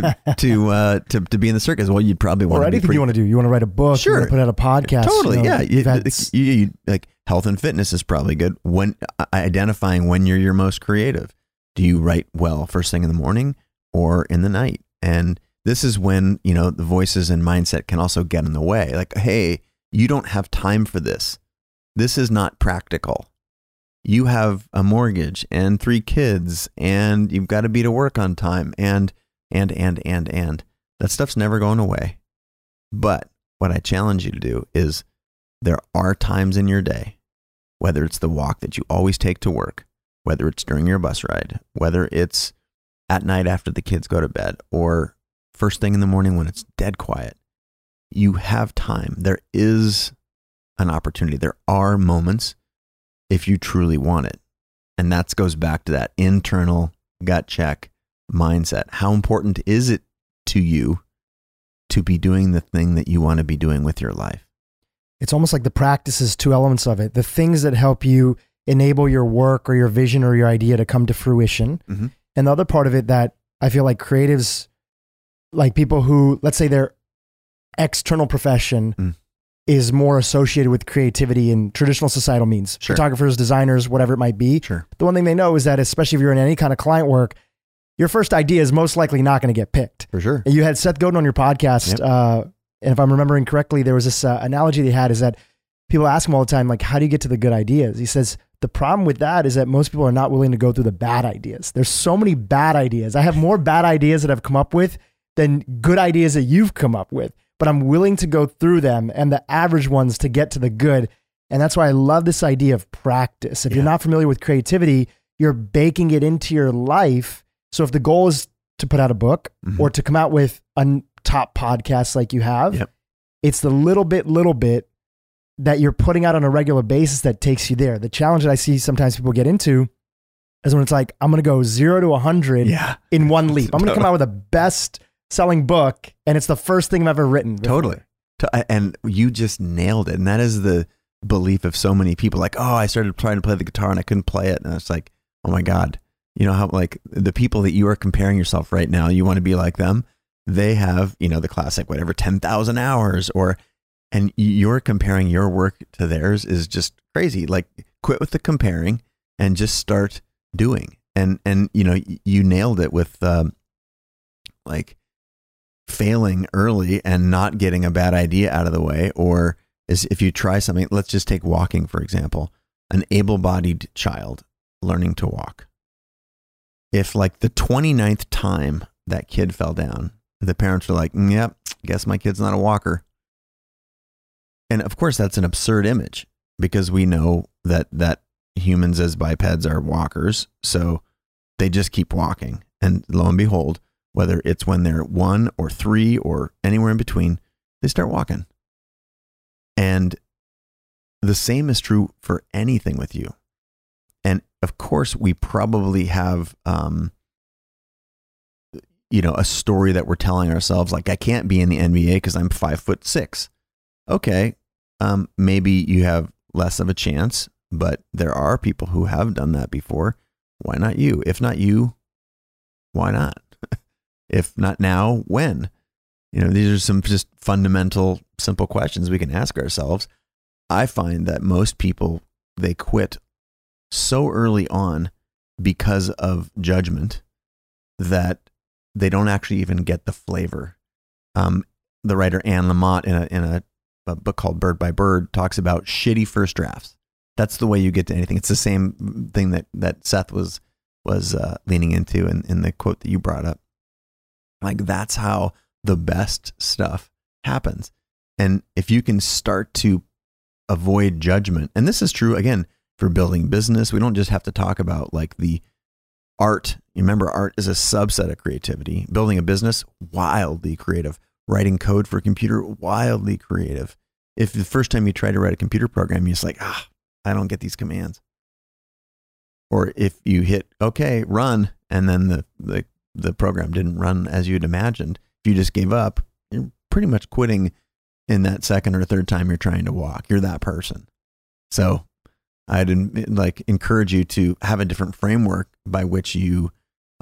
to be in the circus, well, you'd probably want to anything you want to do. You want to write a book, sure, you want to put out a podcast. Totally, yeah. You like health and fitness is probably good. When identifying when you're your most creative, do you write well first thing in the morning or in the night? And this is when, the voices and mindset can also get in the way. Like, hey, you don't have time for this. This is not practical. You have a mortgage and 3 kids and you've got to be to work on time and that stuff's never going away. But what I challenge you to do is there are times in your day, whether it's the walk that you always take to work, whether it's during your bus ride, whether it's at night after the kids go to bed, or first thing in the morning when it's dead quiet, you have time. There is an opportunity. There are moments if you truly want it. And that goes back to that internal gut check mindset. How important is it to you to be doing the thing that you want to be doing with your life? It's almost like the practice is 2 elements of it. The things that help you enable your work or your vision or your idea to come to fruition. Mm-hmm. And the other part of it that I feel like creatives, like people who, let's say their external profession is more associated with creativity in traditional societal means. Sure. Photographers, designers, whatever it might be. Sure. The one thing they know is that, especially if you're in any kind of client work, your first idea is most likely not going to get picked. For sure. And you had Seth Godin on your podcast. Yep. And if I'm remembering correctly, there was this analogy they had is that people ask him all the time, like, how do you get to the good ideas? He says, the problem with that is that most people are not willing to go through the bad ideas. There's so many bad ideas. I have more bad ideas that I've come up with than good ideas that you've come up with, but I'm willing to go through them and the average ones to get to the good. And that's why I love this idea of practice. If you're not familiar with creativity, you're baking it into your life. So if the goal is to put out a book or to come out with a top podcast like you have, it's the little bit that you're putting out on a regular basis that takes you there. The challenge that I see sometimes people get into is when it's like, I'm going to go 0 to 100 in one leap. I'm going to come out with the best selling book, and it's the first thing I've ever written before. Totally. And you just nailed it. And that is the belief of so many people. Like, oh, I started trying to play the guitar and I couldn't play it. And it's like, oh my God, you know how like the people that you are comparing yourself right now, you want to be like them. They have, the classic, whatever, 10,000 hours and you're comparing your work to theirs is just crazy. Like, quit with the comparing and just start doing. And you nailed it with like failing early and not getting a bad idea out of the way. Or is if you try something, let's just take walking, for example, an able-bodied child learning to walk. If like the 29th time that kid fell down, the parents are like, yep, guess my kid's not a walker. And of course, that's an absurd image because we know that humans as bipeds are walkers. So they just keep walking. And lo and behold, whether it's when they're 1 or 3 or anywhere in between, they start walking. And the same is true for anything with you. And of course, we probably have, a story that we're telling ourselves, like, I can't be in the NBA because I'm 5'6". Okay. Maybe you have less of a chance, but there are people who have done that before. Why not you? If not you, why not? If not now, when? You know, these are some just fundamental, simple questions we can ask ourselves. I find that most people, they quit so early on because of judgment that they don't actually even get the flavor. The writer Anne Lamott in a book called Bird by Bird talks about shitty first drafts. That's the way you get to anything. It's the same thing that Seth was leaning into in the quote that you brought up. Like, that's how the best stuff happens. And if you can start to avoid judgment, and this is true again for building business, we don't just have to talk about like the art. You remember, art is a subset of creativity. Building a business, wildly creative. Writing code for a computer, wildly creative. If the first time you try to write a computer program, you're just like, I don't get these commands. Or if you hit okay, run, and then the program didn't run as you'd imagined, if you just gave up, you're pretty much quitting in that second or third time you're trying to walk. You're that person. So I'd encourage you to have a different framework by which you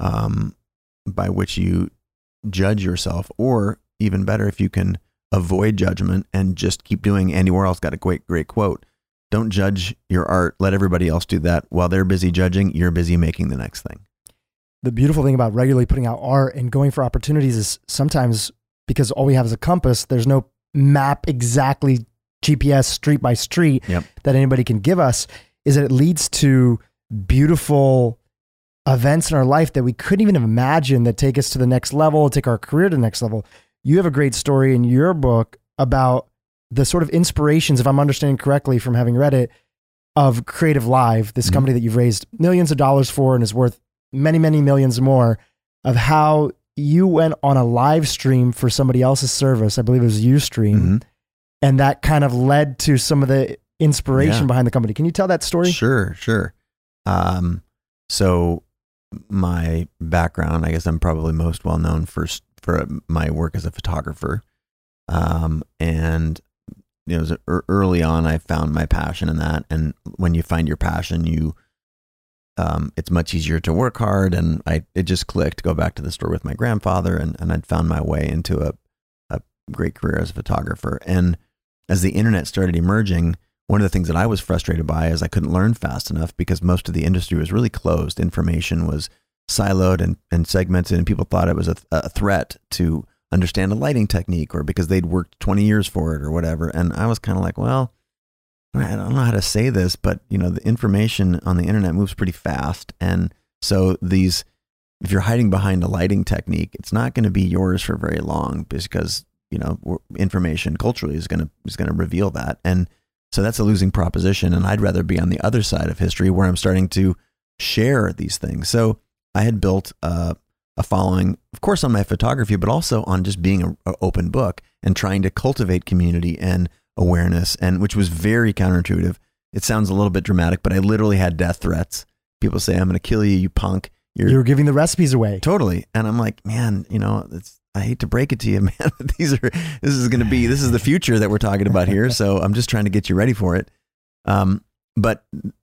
judge yourself, or even better, if you can avoid judgment and just keep doing. Andy Warhol's got a great quote. Don't judge your art. Let everybody else do that. While they're busy judging, you're busy making the next thing. The beautiful thing about regularly putting out art and going for opportunities is sometimes, because all we have is a compass, there's no map exactly GPS street by street that anybody can give us, is that it leads to beautiful events in our life that we couldn't even imagine that take us to the next level, take our career to the next level. You have a great story in your book about the sort of inspirations, if I'm understanding correctly from having read it, of Creative Live, this company that you've raised millions of dollars for and is worth many, many millions more, of how you went on a live stream for somebody else's service. I believe it was Ustream. And that kind of led to some of the inspiration behind the company. Can you tell that story? Sure. So my background, I guess I'm probably most well known for my work as a photographer. And it was early on, I found my passion in that. And when you find your passion, it's much easier to work hard. And it just clicked, go back to the store with my grandfather, and I'd found my way into a great career as a photographer. And as the internet started emerging, one of the things that I was frustrated by is I couldn't learn fast enough because most of the industry was really closed. Information was siloed and segmented, and people thought it was a threat to understand a lighting technique, or because they'd worked 20 years for it or whatever. And I was kind of like, well, I don't know how to say this, but the information on the internet moves pretty fast. And so if you're hiding behind a lighting technique, it's not going to be yours for very long, because, information culturally is going to reveal that. And so that's a losing proposition. And I'd rather be on the other side of history where I'm starting to share these things. So I had built a following, of course, on my photography, but also on just being an open book and trying to cultivate community and awareness, and which was very counterintuitive. It sounds a little bit dramatic, but I literally had death threats. People say, "I'm going to kill you, you punk." You were giving the recipes away. Totally. And I'm like, man, I hate to break it to you, man, but this is the future that we're talking about here. So I'm just trying to get you ready for it. But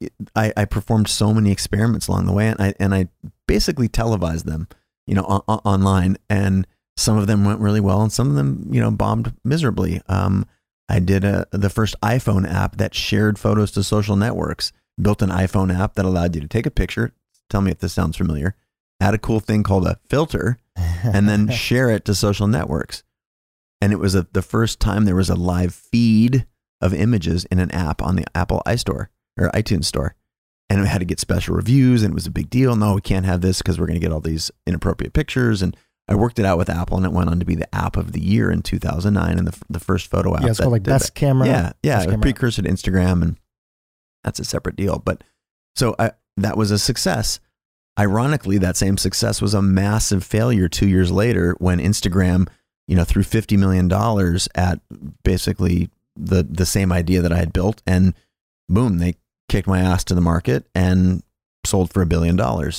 I performed so many experiments along the way, and I basically televised them, online, and some of them went really well, and some of them, bombed miserably. I did the first iPhone app that shared photos to social networks. Built an iPhone app that allowed you to take a picture. Tell me if this sounds familiar. Add a cool thing called a filter, and then share it to social networks. And it was the first time there was a live feed of images in an app on the Apple iStore or iTunes store. And it had to get special reviews, and it was a big deal. No, we can't have this because we're going to get all these inappropriate pictures. And I worked it out with Apple, and it went on to be the app of the year in 2009, and the first photo app. Yeah, it's called like Best Camera. Yeah, a precursor to Instagram, and that's a separate deal. But so that was a success. Ironically, that same success was a massive failure 2 years later when Instagram, threw $50 million at basically the same idea that I had built, and boom, they kicked my ass to the market and sold for $1 billion.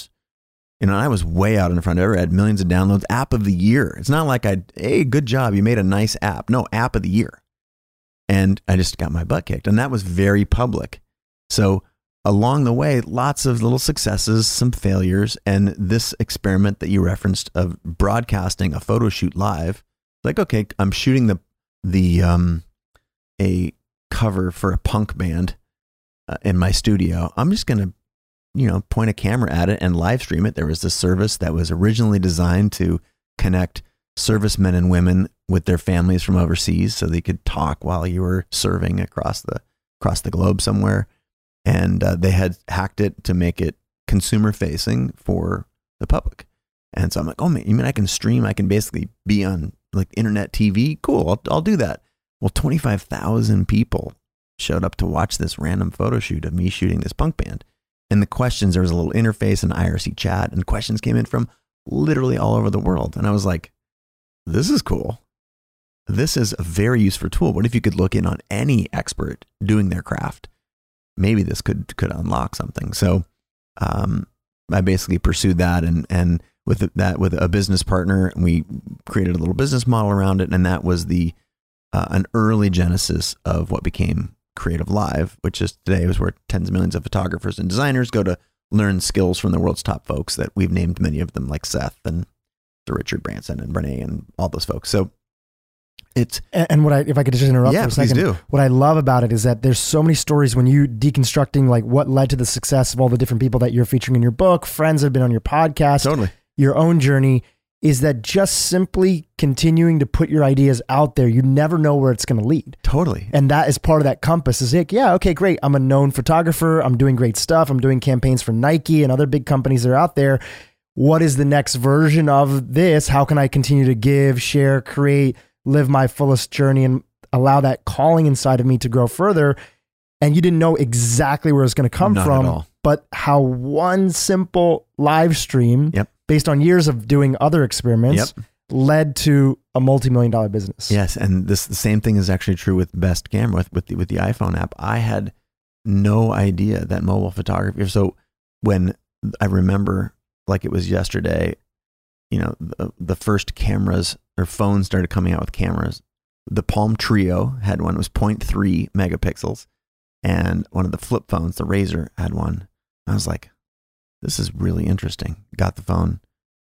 I was way out in front of it. I had millions of downloads. App of the year. It's not like hey, good job, you made a nice app. No, app of the year. And I just got my butt kicked, and that was very public. So along the way, lots of little successes, some failures, and this experiment that you referenced of broadcasting a photo shoot live, like, okay, I'm shooting a cover for a punk band in my studio. I'm just going to, point a camera at it and live stream it. There was this service that was originally designed to connect servicemen and women with their families from overseas so they could talk while you were serving across the globe somewhere. And they had hacked it to make it consumer facing for the public. And so I'm like, oh man, you mean I can stream? I can basically be on like internet TV? Cool, I'll do that. Well, 25,000 people showed up to watch this random photo shoot of me shooting this punk band. And the questions, there was a little interface in IRC chat, and questions came in from literally all over the world. And I was like, this is cool. This is a very useful tool. What if you could look in on any expert doing their craft? Maybe this could unlock something. So I basically pursued that, and with a business partner, we created a little business model around it, and that was an early genesis of what became Creative Live, which is today is where tens of millions of photographers and designers go to learn skills from the world's top folks that we've named many of them, like Seth and Sir Richard Branson and Brene and all those folks. So it's if I could just interrupt for a second, please do. What I love about it is that there's so many stories when you deconstructing like what led to the success of all the different people that you're featuring in your book, friends that have been on your podcast, totally, your own journey, is that just simply continuing to put your ideas out there, you never know where it's going to lead. Totally. And that is part of that compass is like, yeah, okay, great. I'm a known photographer. I'm doing great stuff. I'm doing campaigns for Nike and other big companies that are out there. What is the next version of this? How can I continue to give, share, create, live my fullest journey and allow that calling inside of me to grow further? And you didn't know exactly where it's going to come Not from, at all. but how one simple live stream based on years of doing other experiments led to a multi-million-dollar business. Yes. And the same thing is actually true with Best Camera with the iPhone app. I had no idea that mobile photography. So when I remember, like it was yesterday, the first cameras or phones started coming out with cameras. The Palm Trio had one, it was 0.3 megapixels. And one of the flip phones, the Razr, had one. I was like, this is really interesting. Got the phone.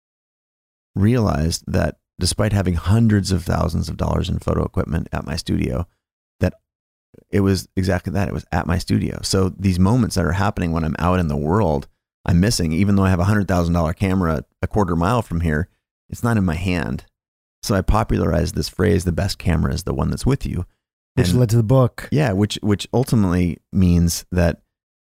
Realized that despite having hundreds of thousands of dollars in photo equipment at my studio, that it was exactly that. It was at my studio. So these moments that are happening when I'm out in the world, I'm missing. Even though I have a $100,000 camera a quarter mile from here, it's not in my hand. So I popularized this phrase, the best camera is the one that's with you. Which led to the book. Yeah, which ultimately means that,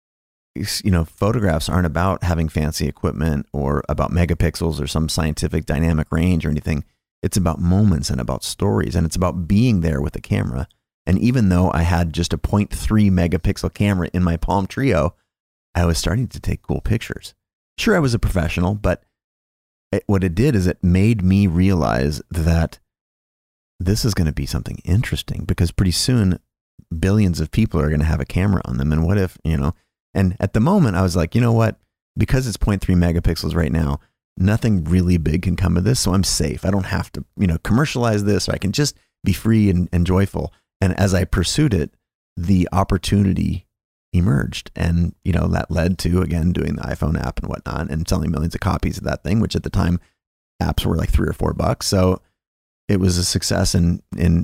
photographs aren't about having fancy equipment or about megapixels or some scientific dynamic range or anything. It's about moments and about stories, and it's about being there with the camera. And even though I had just a 0.3 megapixel camera in my Palm Trio, I was starting to take cool pictures. Sure, I was a professional, but what it did is it made me realize that this is going to be something interesting, because pretty soon billions of people are going to have a camera on them. And what if, and at the moment I was like, you know what, because it's 0.3 megapixels right now, nothing really big can come of this. So I'm safe. I don't have to, commercialize this, or I can just be free and joyful. And as I pursued it, the opportunity emerged. And, that led to, again, doing the iPhone app and whatnot and selling millions of copies of that thing, which at the time apps were like $3 or $4. So it was a success in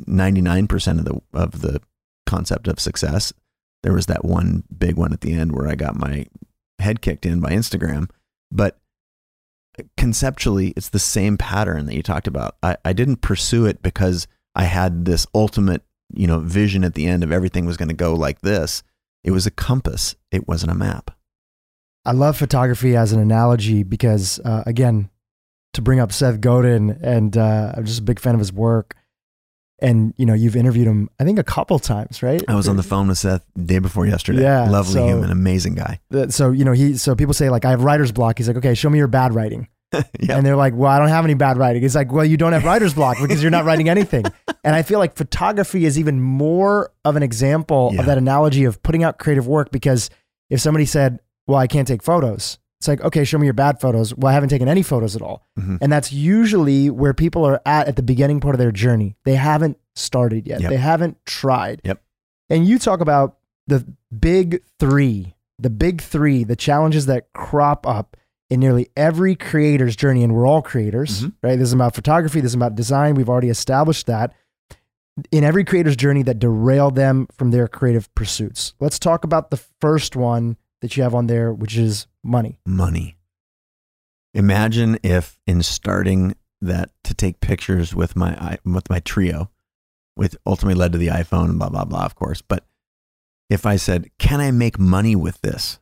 99% of the concept of success. There was that one big one at the end where I got my head kicked in by Instagram. But conceptually, it's the same pattern that you talked about. I didn't pursue it because I had this ultimate, vision at the end of everything was going to go like this. It was a compass. It wasn't a map. I love photography as an analogy because, again, to bring up Seth Godin, and I'm just a big fan of his work. And, you've interviewed him, I think, a couple times, right? I was on the phone with Seth the day before yesterday. Yeah. Lovely human, amazing guy. So people say, like, I have writer's block. He's like, okay, show me your bad writing. Yeah. And they're like, well, I don't have any bad writing. It's like, well, you don't have writer's block because you're not writing anything. And I feel like photography is even more of an example of that analogy of putting out creative work, because if somebody said, well, I can't take photos, it's like, okay, show me your bad photos. Well, I haven't taken any photos at all. Mm-hmm. And that's usually where people are at the beginning part of their journey. They haven't started yet. Yep. They haven't tried. Yep. And you talk about the big three the big three, the challenges that crop up in nearly every creator's journey, and we're all creators, right? This is about photography, this is about design. We've already established that. In every creator's journey that derail them from their creative pursuits. Let's talk about the first one that you have on there, which is money. Money. Imagine if in starting that to take pictures with my Trio, which ultimately led to the iPhone, blah, blah, blah, of course. But if I said, can I make money with this?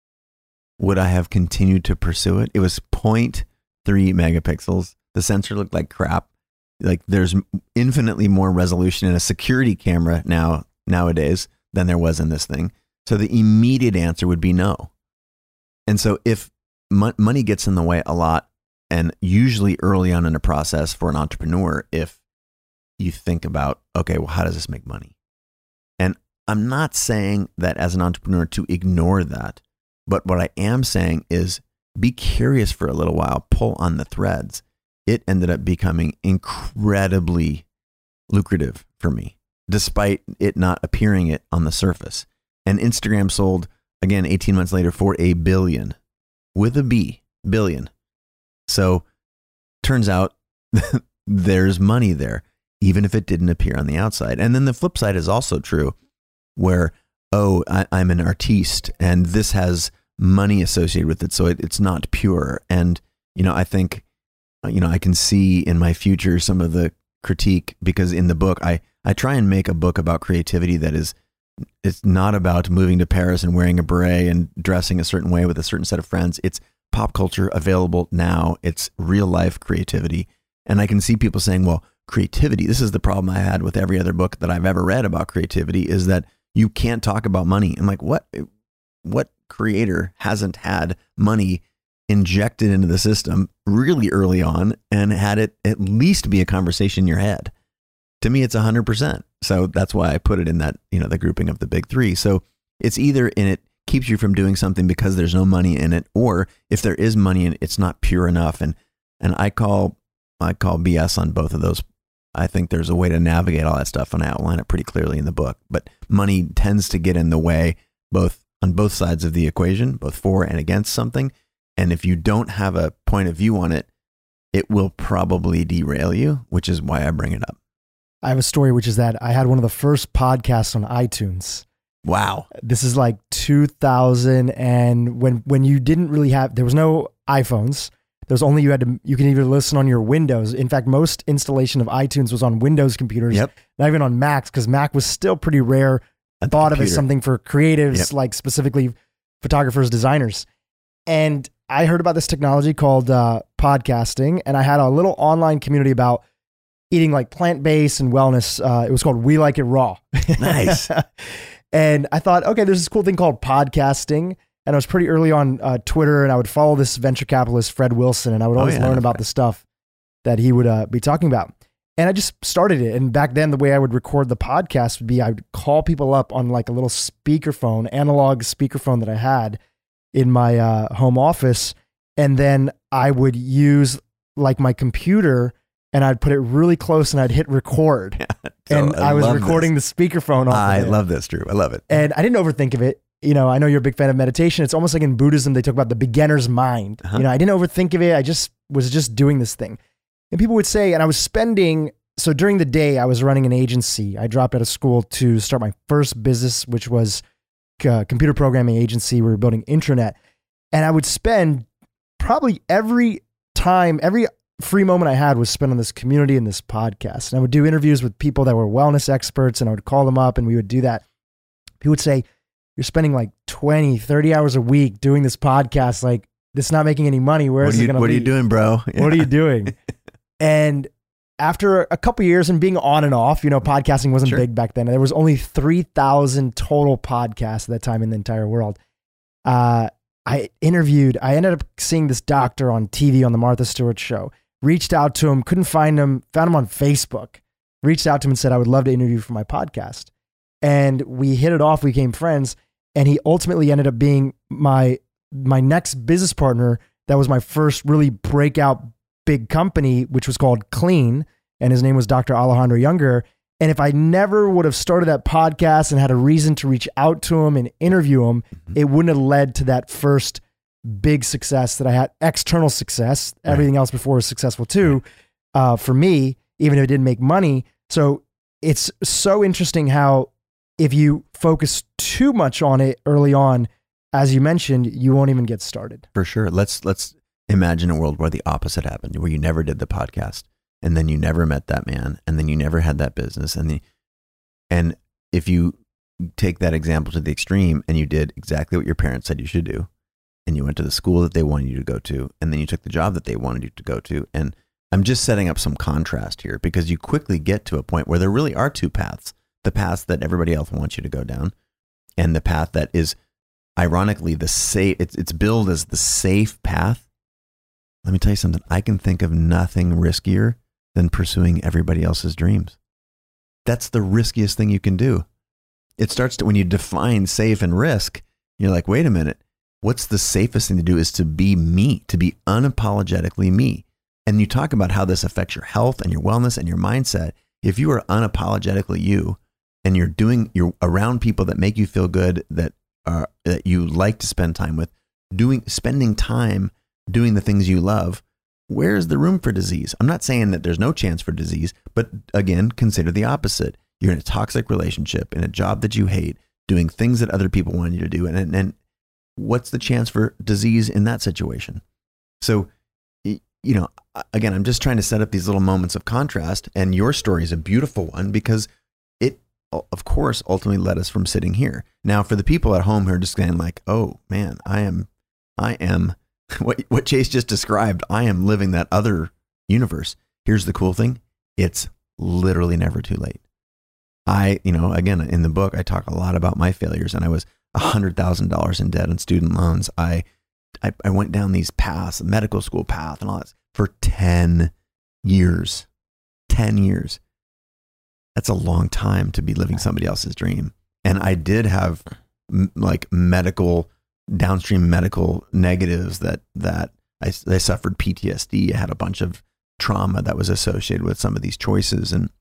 Would I have continued to pursue it? It was 0.3 megapixels. The sensor looked like crap. Like there's infinitely more resolution in a security camera nowadays than there was in this thing. So the immediate answer would be no. And so if money gets in the way a lot, and usually early on in a process for an entrepreneur, if you think about, okay, well, how does this make money? And I'm not saying that as an entrepreneur to ignore that, but what I am saying is be curious for a little while, pull on the threads. It ended up becoming incredibly lucrative for me, despite it not appearing it on the surface. And Instagram sold, again, 18 months later for $1 billion, with a B, billion. So turns out there's money there, even if it didn't appear on the outside. And then the flip side is also true, where, I'm an artiste and this has money associated with it, so it's not pure. And, I think, I can see in my future some of the critique, because in the book, I try and make a book about creativity that it's not about moving to Paris and wearing a beret and dressing a certain way with a certain set of friends. It's pop culture available now. It's real life creativity. And I can see people saying, well, creativity, this is the problem I had with every other book that I've ever read about creativity, is that you can't talk about money. I'm like, what creator hasn't had money injected into the system really early on and had it at least be a conversation in your head? To me, it's 100%. So that's why I put it in that, the grouping of the big three. So it's either in it keeps you from doing something because there's no money in it, or if there is money in it, it's not pure enough. And I call BS on both of those. I think there's a way to navigate all that stuff, and I outline it pretty clearly in the book. But money tends to get in the way, on both sides of the equation, both for and against something. And if you don't have a point of view on it, it will probably derail you, which is why I bring it up. I have a story, which is that I had one of the first podcasts on iTunes. Wow. This is like 2000, and when you didn't really have, there was no iPhones. There's only, you can either listen on your Windows. In fact, most installation of iTunes was on Windows computers, not even on Macs, because Mac was still pretty rare, thought of as something for creatives, like specifically photographers, designers. And I heard about this technology called podcasting, and I had a little online community about eating like plant-based and wellness. It was called We Like It Raw. Nice. And I thought, okay, there's this cool thing called podcasting. And I was pretty early on Twitter, and I would follow this venture capitalist, Fred Wilson, and I would always learn about the stuff that he would be talking about. And I just started it. And back then, the way I would record the podcast would be I would call people up on like a little speakerphone, analog speakerphone that I had in my home office. And then I would use like my computer, and I'd put it really close, and I'd hit record. And I was recording the speakerphone off of it. I love this, Drew. I love it. And I didn't overthink of it. I know you're a big fan of meditation. It's almost like in Buddhism, they talk about the beginner's mind. I didn't overthink of it. I was just doing this thing. And people would say, and I was so during the day, I was running an agency. I dropped out of school to start my first business, which was a computer programming agency. We were building intranet. And I would spend probably every free moment I had was spent on this community and this podcast. And I would do interviews with people that were wellness experts, and I would call them up, and we would do that. People would say, you're spending like 20, 30 hours a week doing this podcast. Like, this is not making any money. Where is it going to lead? What are you doing, bro? Yeah. What are you doing? And after a couple of years and being on and off, podcasting wasn't big back then. There was only 3,000 total podcasts at that time in the entire world. I ended up seeing this doctor on TV on the Martha Stewart show, reached out to him, couldn't find him, found him on Facebook, reached out to him and said, I would love to interview for my podcast. And we hit it off, we became friends, and he ultimately ended up being my next business partner. That was my first really breakout big company, which was called Clean, and his name was Dr. Alejandro Younger. And if I never would have started that podcast and had a reason to reach out to him and interview him, it wouldn't have led to that first big success that I had, external success. Everything else before was successful too, for me, even if it didn't make money. So it's so interesting how if you focus too much on it early on, as you mentioned, you won't even get started. For sure. Let's imagine a world where the opposite happened, where you never did the podcast, and then you never met that man, and then you never had that business. And if you take that example to the extreme and you did exactly what your parents said you should do, and you went to the school that they wanted you to go to, and then you took the job that they wanted you to go to. And I'm just setting up some contrast here because you quickly get to a point where there really are two paths: the path that everybody else wants you to go down, and the path that is ironically the safe. It's billed as the safe path. Let me tell you something. I can think of nothing riskier than pursuing everybody else's dreams. That's the riskiest thing you can do. It starts to, when you define safe and risk, you're like, wait a minute. What's the safest thing to do is to be me, to be unapologetically me. And you talk about how this affects your health and your wellness and your mindset. If you are unapologetically you and you're around people that make you feel good, that you like to spend time with, spending time doing the things you love, where's the room for disease? I'm not saying that there's no chance for disease, but again, consider the opposite. You're in a toxic relationship, in a job that you hate, doing things that other people want you to do. And what's the chance for disease in that situation? So, again, I'm just trying to set up these little moments of contrast, and your story is a beautiful one because it, of course, ultimately led us from sitting here. Now, for the people at home who are just saying like, oh man, I am what Chase just described, I am living that other universe. Here's the cool thing. It's literally never too late. Again, in the book, I talk a lot about my failures, and I was $100,000 in debt on student loans. I went down these paths, medical school path and all that for 10 years. 10 years. That's a long time to be living somebody else's dream. And I did have downstream medical negatives that I suffered PTSD. I had a bunch of trauma that was associated with some of these choices, and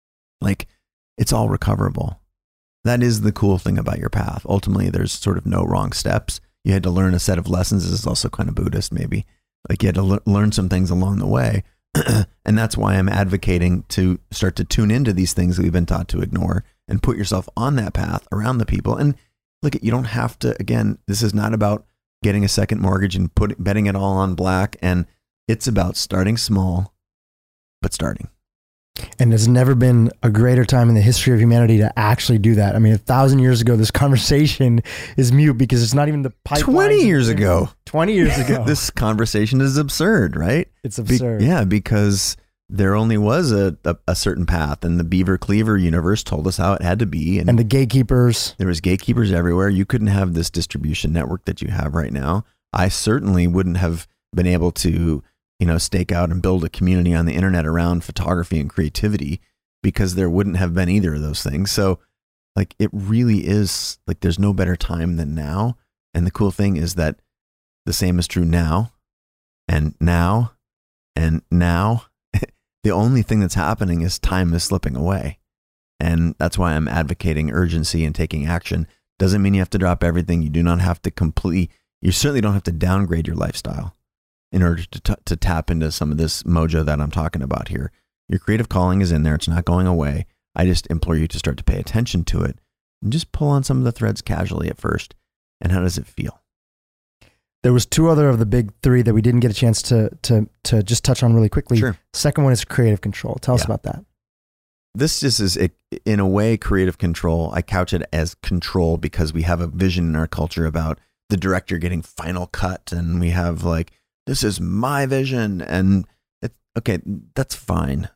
it's all recoverable. That is the cool thing about your path. Ultimately, there's sort of no wrong steps. You had to learn a set of lessons. This is also kind of Buddhist, maybe. You had to learn some things along the way. And that's why I'm advocating to start to tune into these things that we've been taught to ignore and put yourself on that path around the people. And look, you don't have to, again, this is not about getting a second mortgage and betting it all on black. And it's about starting small, but starting. And there's never been a greater time in the history of humanity to actually do that. I mean, 1,000 years ago, this conversation is mute because it's not even the pipeline. 20 years ago. 20 years ago. This conversation is absurd, right? It's absurd. Because there only was a certain path, and the Beaver Cleaver universe told us how it had to be. And the gatekeepers. There was gatekeepers everywhere. You couldn't have this distribution network that you have right now. I certainly wouldn't have been able to stake out and build a community on the internet around photography and creativity because there wouldn't have been either of those things. So it really is there's no better time than now. And the cool thing is that the same is true now and now and now. The only thing that's happening is time is slipping away. And that's why I'm advocating urgency and taking action. Doesn't mean you have to drop everything. You do not have to you certainly don't have to downgrade your lifestyle in order to tap into some of this mojo that I'm talking about here. Your creative calling is in there. It's not going away. I just implore you to start to pay attention to it and just pull on some of the threads casually at first. And how does it feel? There was two other of the big three that we didn't get a chance to just touch on really quickly. Sure. Second one is creative control. Tell us about that. This just is, in a way, creative control. I couch it as control because we have a vision in our culture about the director getting final cut, and we have this is my vision, and okay, that's fine.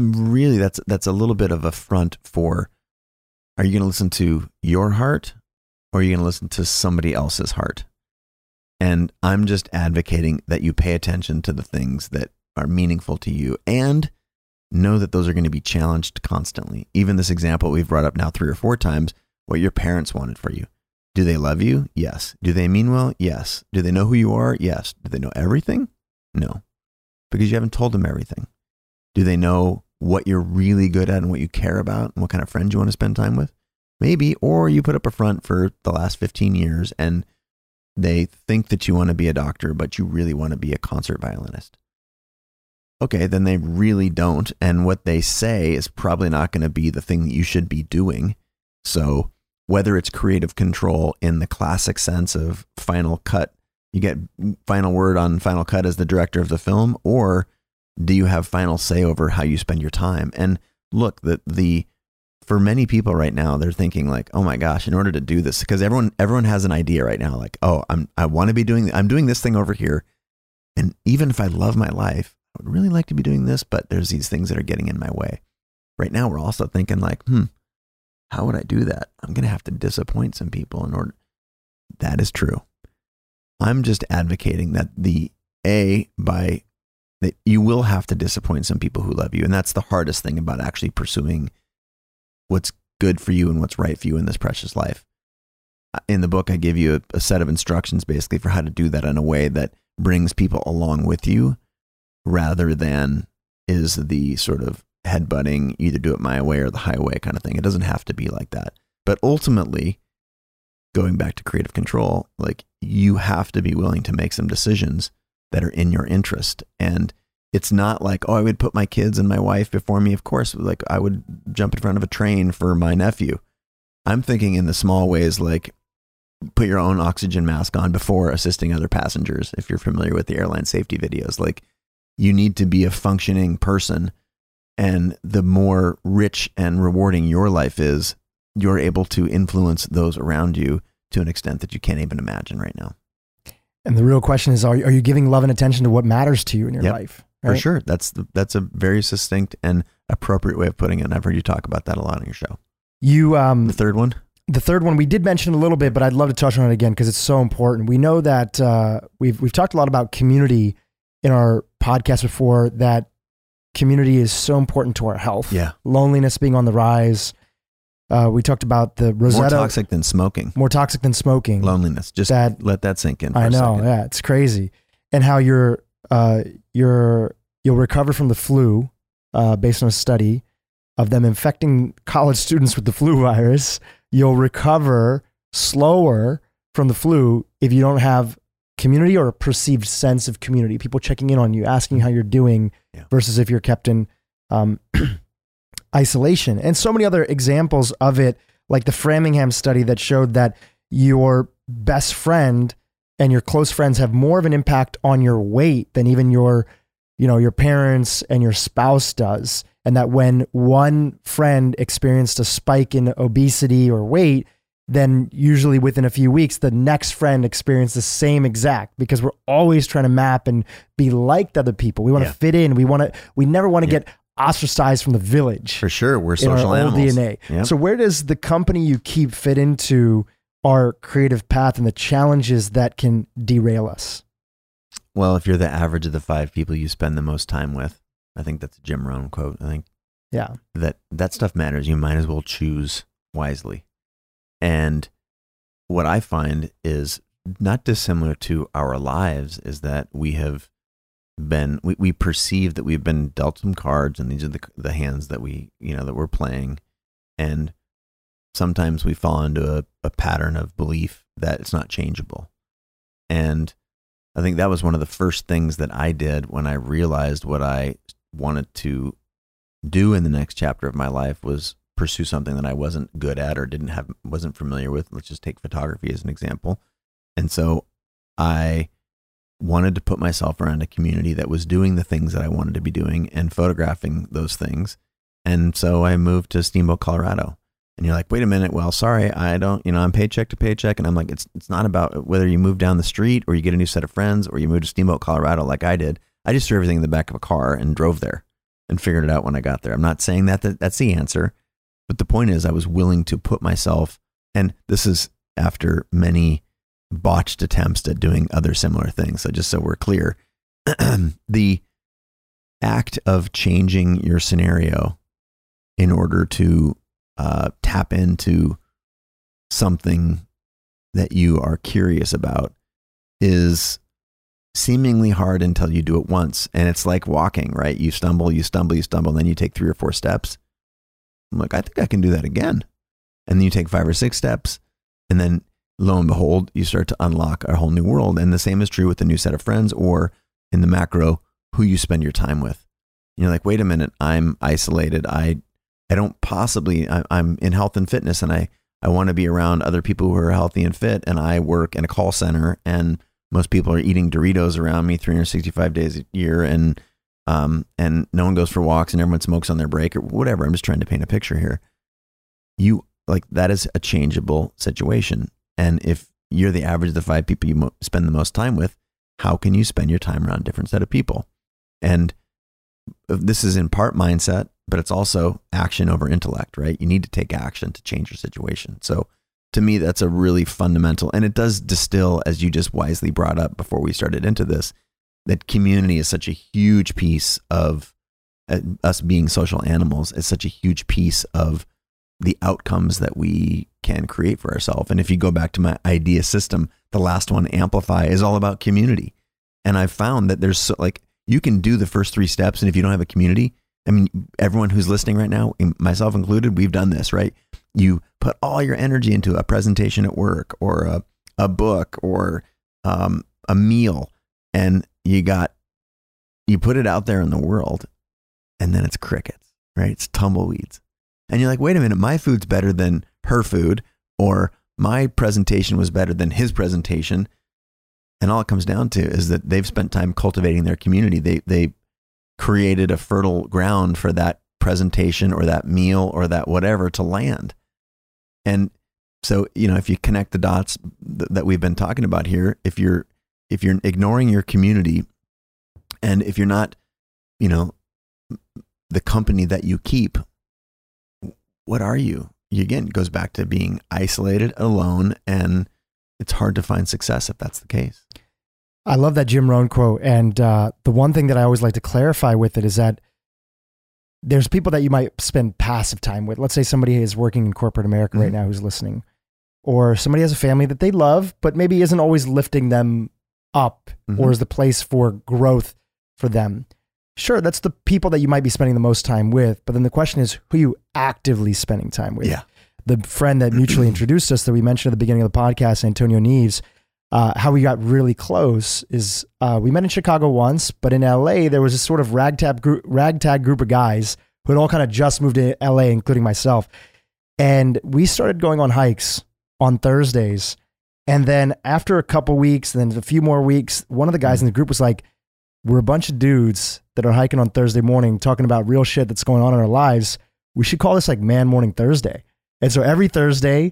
That's a little bit of a front for, are you going to listen to your heart or are you going to listen to somebody else's heart? And I'm just advocating that you pay attention to the things that are meaningful to you and know that those are going to be challenged constantly. Even this example we've brought up now 3 or 4 times, what your parents wanted for you. Do they love you? Yes. Do they mean well? Yes. Do they know who you are? Yes. Do they know everything? No, because you haven't told them everything. Do they know what you're really good at and what you care about and what kind of friends you want to spend time with. Maybe, or you put up a front for the last 15 years and they think that you want to be a doctor, but you really want to be a concert violinist. Okay, then they really don't. And what they say is probably not going to be the thing that you should be doing. So whether it's creative control in the classic sense of Final Cut, you get final word on Final Cut as the director of the film, or do you have final say over how you spend your time? And look, for many people right now, they're thinking like, oh my gosh, in order to do this, because everyone has an idea right now, like, oh, I'm doing this thing over here. And even if I love my life, I would really like to be doing this, but there's these things that are getting in my way. Right now, we're also thinking like, how would I do that? I'm going to have to disappoint some people in order. That is true. I'm just advocating that that you will have to disappoint some people who love you. And that's the hardest thing about actually pursuing what's good for you and what's right for you in this precious life. In the book, I give you a set of instructions basically for how to do that in a way that brings people along with you rather than is the sort of headbutting, either do it my way or the highway kind of thing. It doesn't have to be like that. But ultimately, going back to creative control, like you have to be willing to make some decisions that are in your interest. And it's not like, oh, I would put my kids and my wife before me. Of course, like I would jump in front of a train for my nephew. I'm thinking in the small ways, like put your own oxygen mask on before assisting other passengers. If you're familiar with the airline safety videos, like you need to be a functioning person. And the more rich and rewarding your life is, you're able to influence those around you to an extent that you can't even imagine right now. And the real question is, are you giving love and attention to what matters to you in your life? Right? For sure. That's a very succinct and appropriate way of putting it. And I've heard you talk about that a lot on your show. The third one? The third one, we did mention a little bit, but I'd love to touch on it again because it's so important. We know that we've talked a lot about community in our podcast before, that community is so important to our health. Yeah. Loneliness being on the rise. We talked about the Rosetta. More toxic than smoking. More toxic than smoking. Loneliness. Just let that sink in for a second. Yeah, it's crazy. And how you'll recover from the flu based on a study of them infecting college students with the flu virus. You'll recover slower from the flu if you don't have community or a perceived sense of community. People checking in on you, asking how you're doing, versus if you're kept in isolation. And so many other examples of it, like the Framingham study that showed that your best friend and your close friends have more of an impact on your weight than even your parents and your spouse does. And that when one friend experienced a spike in obesity or weight, then usually within a few weeks, the next friend experienced the same exact, because we're always trying to map and be like other people. We want to fit in. We never want to get ostracized from the village. For sure. We're social animals. DNA. Yep. So where does the company you keep fit into our creative path and the challenges that can derail us? Well, if you're the average of the 5 people you spend the most time with, I think that's a Jim Rohn quote. I think that stuff matters. You might as well choose wisely. And what I find is not dissimilar to our lives is that we perceive that we've been dealt some cards, and these are the hands that that we're playing. And sometimes we fall into a pattern of belief that it's not changeable. And I think that was one of the first things that I did when I realized what I wanted to do in the next chapter of my life was pursue something that I wasn't good at or wasn't familiar with. Let's just take photography as an example. And so I wanted to put myself around a community that was doing the things that I wanted to be doing and photographing those things. And so I moved to Steamboat, Colorado. And you're like, wait a minute. Well, sorry, I don't, I'm paycheck to paycheck. And I'm like, it's not about whether you move down the street or you get a new set of friends or you move to Steamboat, Colorado, like I did. I just threw everything in the back of a car and drove there and figured it out when I got there. I'm not saying that's the answer, but the point is I was willing to put myself, and this is after many botched attempts at doing other similar things. So just so we're clear, the act of changing your scenario in order to tap into something that you are curious about is seemingly hard until you do it once. And it's like walking, right? You stumble, and then you take 3 or 4 steps. I'm like, I think I can do that again. And then you take 5 or 6 steps, and then lo and behold, you start to unlock a whole new world. And the same is true with a new set of friends, or in the macro, who you spend your time with. And you're like, wait a minute, I'm isolated. I don't possibly, I'm in health and fitness, and I want to be around other people who are healthy and fit. And I work in a call center, and most people are eating Doritos around me 365 days a year. And no one goes for walks, and everyone smokes on their break or whatever. I'm just trying to paint a picture here. That is a changeable situation. And if you're the average of the 5 people you spend the most time with, how can you spend your time around a different set of people? And this is in part mindset, but it's also action over intellect, right? You need to take action to change your situation. So to me, that's a really fundamental, and it does distill, as you just wisely brought up before we started into this, that community is such a huge piece of us being social animals. It's such a huge piece of the outcomes that we can create for ourselves. And if you go back to my idea system, the last one, amplify, is all about community. And I've found that there's you can do the first 3 steps, and if you don't have a community, I mean, everyone who's listening right now, myself included, we've done this, right? You put all your energy into a presentation at work, or a book, or a meal, and you put it out there in the world, and then it's crickets, right? It's tumbleweeds. And you're like, wait a minute, my food's better than her food, or my presentation was better than his presentation. And all it comes down to is that they've spent time cultivating their community. They created a fertile ground for that presentation or that meal or that whatever to land. And so, if you connect the dots that we've been talking about here, if you're ignoring your community, and if you're not, the company that you keep, what are you? Again, it goes back to being isolated, alone, and it's hard to find success if that's the case. I love that Jim Rohn quote. And the one thing that I always like to clarify with it is that there's people that you might spend passive time with. Let's say somebody is working in corporate America right now who's listening, or somebody has a family that they love, but maybe isn't always lifting them up or is the place for growth for them. Sure, that's the people that you might be spending the most time with. But then the question is, who are you actively spending time with? Yeah. The friend that mutually introduced us that we mentioned at the beginning of the podcast, Antonio Neves, how we got really close is we met in Chicago once, but in LA, there was this sort of ragtag group of guys who had all kind of just moved to LA, including myself. And we started going on hikes on Thursdays. And then after a couple weeks, and then a few more weeks, one of the guys in the group was like, we're a bunch of dudes that are hiking on Thursday morning, talking about real shit that's going on in our lives. We should call this like Man Morning Thursday. And so every Thursday,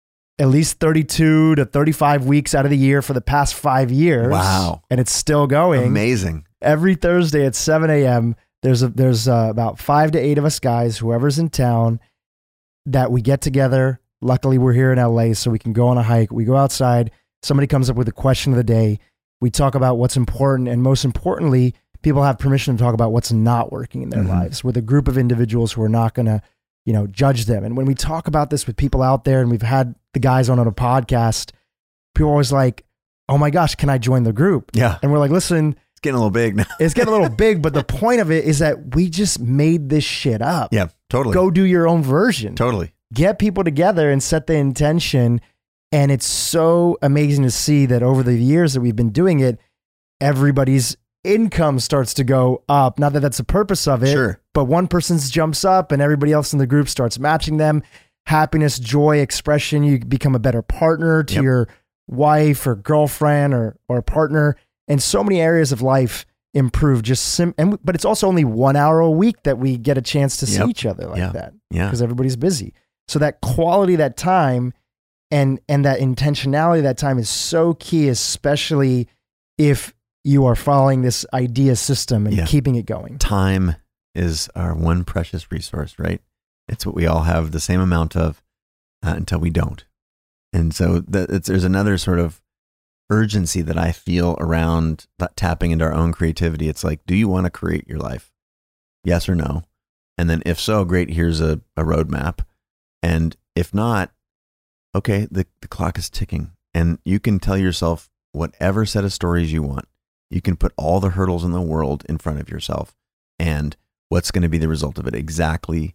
at least 32 to 35 weeks out of the year for the past 5 years. Wow. And it's still going. Amazing. Every Thursday at 7 a.m., there's about 5 to 8 of us guys, whoever's in town, that we get together. Luckily, we're here in LA, so we can go on a hike. We go outside. Somebody comes up with a question of the day. We talk about what's important. And most importantly, people have permission to talk about what's not working in their lives with a group of individuals who are not going to, judge them. And when we talk about this with people out there, and we've had the guys on a podcast, people are always like, oh my gosh, can I join the group? Yeah. And we're like, listen, it's getting a little big now. It's getting a little big, but the point of it is that we just made this shit up. Yeah, totally. Go do your own version. Totally. Get people together and set the intention. And it's so amazing to see that over the years that we've been doing it, everybody's income starts to go up. Not that that's the purpose of it, sure, but one person's jumps up and everybody else in the group starts matching them. Happiness, joy, expression. You become a better partner to your wife or girlfriend or partner. And so many areas of life improve but it's also only 1 hour a week that we get a chance to see each other like that. Yeah. Because everybody's busy. So that quality, that time, and that intentionality of that time is so key, especially if you are following this idea system and keeping it going. Time is our one precious resource, right? It's what we all have the same amount of until we don't. And so there's another sort of urgency that I feel around tapping into our own creativity. It's like, do you want to create your life? Yes or no? And then if so, great, here's a roadmap. And if not, okay, the clock is ticking, and you can tell yourself whatever set of stories you want. You can put all the hurdles in the world in front of yourself, and what's going to be the result of it? Exactly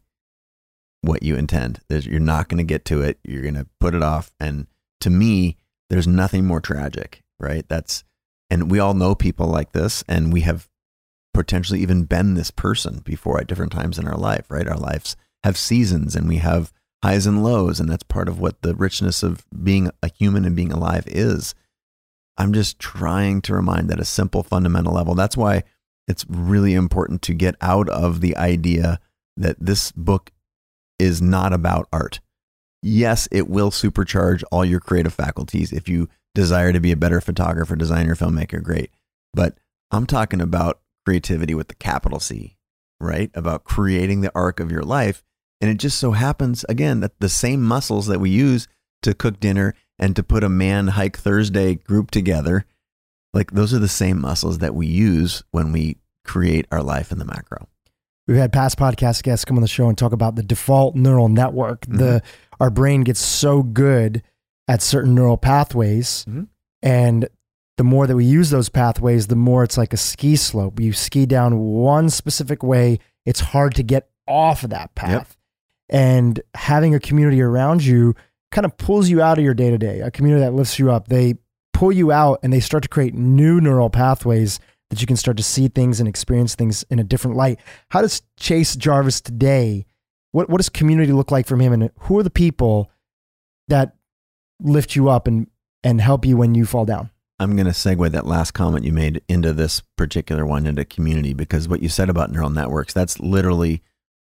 what you intend. You're not going to get to it. You're going to put it off. And to me, there's nothing more tragic, right? And we all know people like this, and we have potentially even been this person before at different times in our life, right? Our lives have seasons, and we have highs and lows, and that's part of what the richness of being a human and being alive is. I'm just trying to remind that a simple fundamental level. That's why it's really important to get out of the idea that this book is not about art. Yes, it will supercharge all your creative faculties. If you desire to be a better photographer, designer, filmmaker, great. But I'm talking about creativity with the capital C, right? About creating the arc of your life. And it just so happens, again, that the same muscles that we use to cook dinner and to put a Man Hike Thursday group together, like those are the same muscles that we use when we create our life in the macro. We've had past podcast guests come on the show and talk about the default neural network. Mm-hmm. Our brain gets so good at certain neural pathways, mm-hmm. and the more that we use those pathways, the more it's like a ski slope. You ski down one specific way, it's hard to get off of that path. Yep. And having a community around you kind of pulls you out of your day-to-day, a community that lifts you up. They pull you out and they start to create new neural pathways that you can start to see things and experience things in a different light. How does Chase Jarvis today, what does community look like from him, and who are the people that lift you up and help you when you fall down? I'm going to segue that last comment you made into this particular one, into community, because what you said about neural networks, that's literally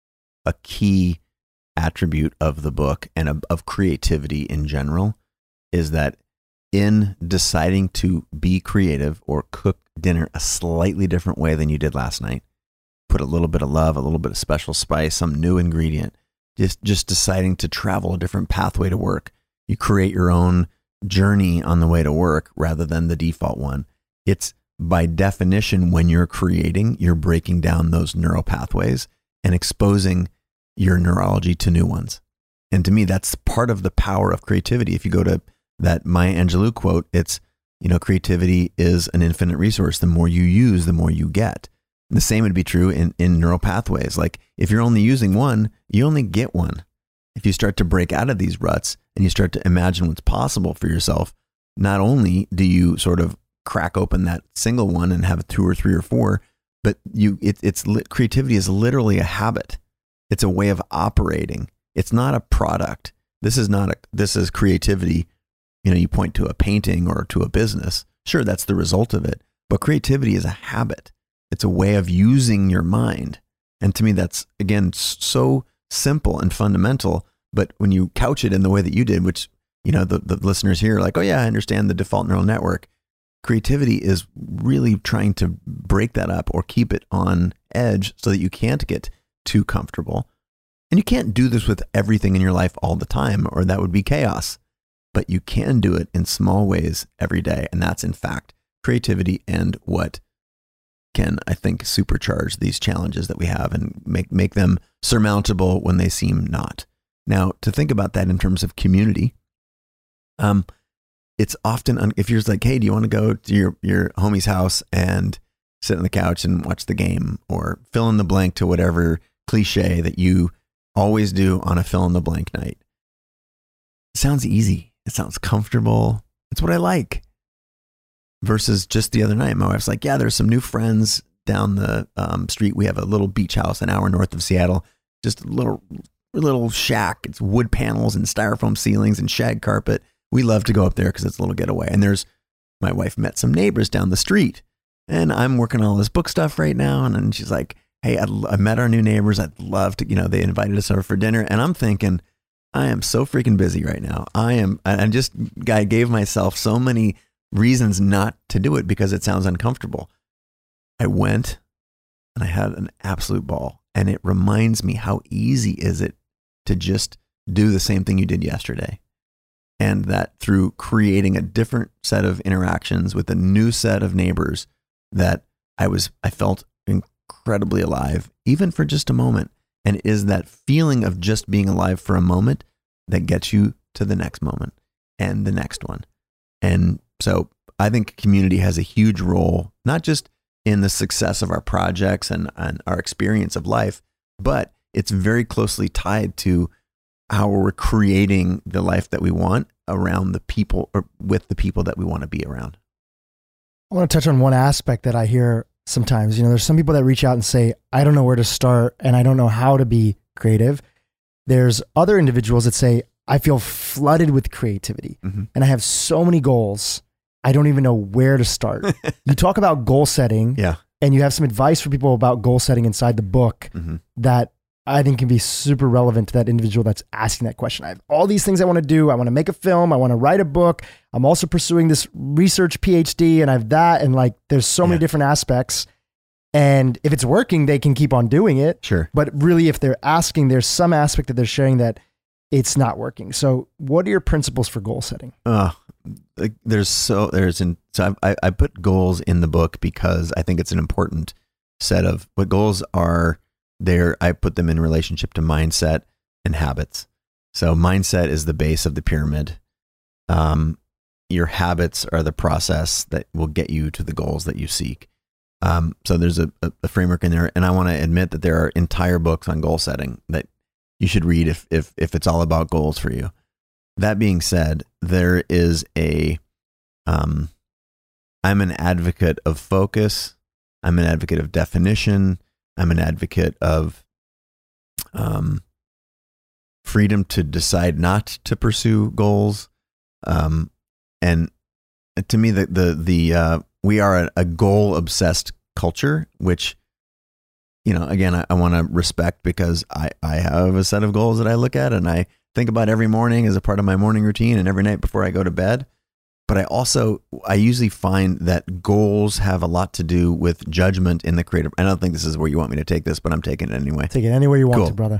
a key attribute of the book and of creativity in general, is that in deciding to be creative or cook dinner a slightly different way than you did last night, put a little bit of love, a little bit of special spice, some new ingredient, just deciding to travel a different pathway to work. You create your own journey on the way to work rather than the default one. It's by definition, when you're creating, you're breaking down those neural pathways and exposing your neurology to new ones. And to me, that's part of the power of creativity. If you go to that Maya Angelou quote, it's, creativity is an infinite resource. The more you use, the more you get. And the same would be true in neural pathways. Like if you're only using one, you only get one. If you start to break out of these ruts and you start to imagine what's possible for yourself, not only do you sort of crack open that single one and have 2 or 3 or 4, but creativity is literally a habit. It's a way of operating. It's not a product. This is creativity. You point to a painting or to a business. Sure, that's the result of it. But creativity is a habit. It's a way of using your mind. And to me, that's, again, so simple and fundamental. But when you couch it in the way that you did, which, the listeners here are like, oh yeah, I understand the default neural network. Creativity is really trying to break that up or keep it on edge so that you can't get too comfortable. And you can't do this with everything in your life all the time, or that would be chaos. But you can do it in small ways every day. And that's, in fact, creativity and what can, I think, supercharge these challenges that we have and make them surmountable when they seem not. Now, to think about that in terms of community, it's often, if you're just like, hey, do you want to go to your homie's house and sit on the couch and watch the game, or fill in the blank to whatever cliche that you always do on a fill in the blank night? It sounds easy. It sounds comfortable. It's what I like. Versus just the other night, my wife's like, yeah, there's some new friends down the street. We have a little beach house an hour north of Seattle. Just a little shack. It's wood panels and styrofoam ceilings and shag carpet. We love to go up there because it's a little getaway. And my wife met some neighbors down the street. And I'm working on all this book stuff right now. And then she's like, hey, I met our new neighbors. I'd love to, they invited us over for dinner. And I'm thinking, I am so freaking busy right now. I gave myself so many reasons not to do it because it sounds uncomfortable. I went and I had an absolute ball. And it reminds me how easy is it to just do the same thing you did yesterday. And that through creating a different set of interactions with a new set of neighbors, that I felt incredibly alive, even for just a moment. And it is that feeling of just being alive for a moment that gets you to the next moment and the next one. And so I think community has a huge role, not just in the success of our projects and our experience of life, but it's very closely tied to how we're creating the life that we want around the people or with the people that we want to be around. I want to touch on one aspect that I hear sometimes. There's some people that reach out and say, I don't know where to start and I don't know how to be creative. There's other individuals that say, I feel flooded with creativity and I have so many goals. I don't even know where to start. You talk about goal setting and you have some advice for people about goal setting inside the book that I think can be super relevant to that individual that's asking that question. I have all these things I want to do. I want to make a film. I want to write a book. I'm also pursuing this research PhD and I have that. And like, there's so many different aspects. And if it's working, they can keep on doing it. Sure. But really, if they're asking, there's some aspect that they're sharing that it's not working. So what are your principles for goal setting? I put goals in the book because I think it's an important set of what goals are there. I put them in relationship to mindset and habits. So mindset is the base of the pyramid. Your habits are the process that will get you to the goals that you seek. So there's a framework in there, and I want to admit that there are entire books on goal setting that you should read if it's all about goals for you. That being said, there is I'm an advocate of focus. I'm an advocate of definition. I'm an advocate of freedom to decide not to pursue goals. And to me, we are a goal obsessed culture, which, again, I want to respect because I have a set of goals that I look at and I think about every morning as a part of my morning routine and every night before I go to bed. But I usually find that goals have a lot to do with judgment in the creative. I don't think this is where you want me to take this, but I'm taking it anyway. Take it anywhere you want to, brother.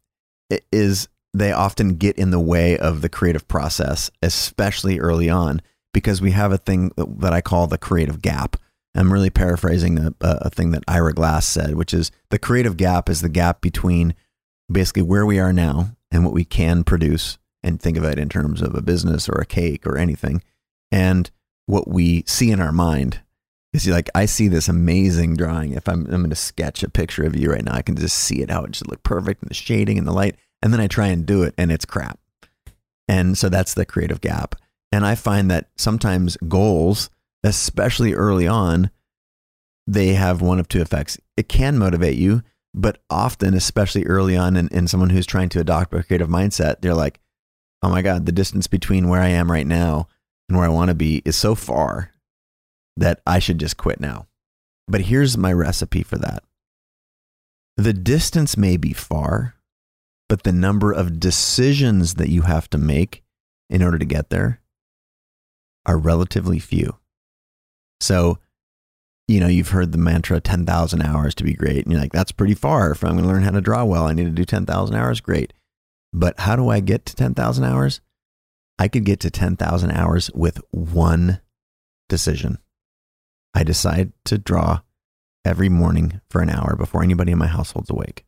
They often get in the way of the creative process, especially early on, because we have a thing that I call the creative gap. I'm really paraphrasing a thing that Ira Glass said, which is the creative gap is the gap between basically where we are now and what we can produce, and think of it in terms of a business or a cake or anything, and what we see in our mind. Is like, I see this amazing drawing. If I'm going to sketch a picture of you right now, I can just see it, how it just look perfect and the shading and the light. And then I try and do it and it's crap. And so that's the creative gap. And I find that sometimes goals, especially early on, they have one of two effects. It can motivate you, but often, especially early on in someone who's trying to adopt a creative mindset, they're like, oh my God, the distance between where I am right now and where I want to be is so far that I should just quit now. But here's my recipe for that. The distance may be far, but the number of decisions that you have to make in order to get there are relatively few. So, you've heard the mantra 10,000 hours to be great. And you're like, that's pretty far. If I'm going to learn how to draw well, I need to do 10,000 hours. Great. But how do I get to 10,000 hours? I could get to 10,000 hours with one decision. I decide to draw every morning for an hour before anybody in my household's awake.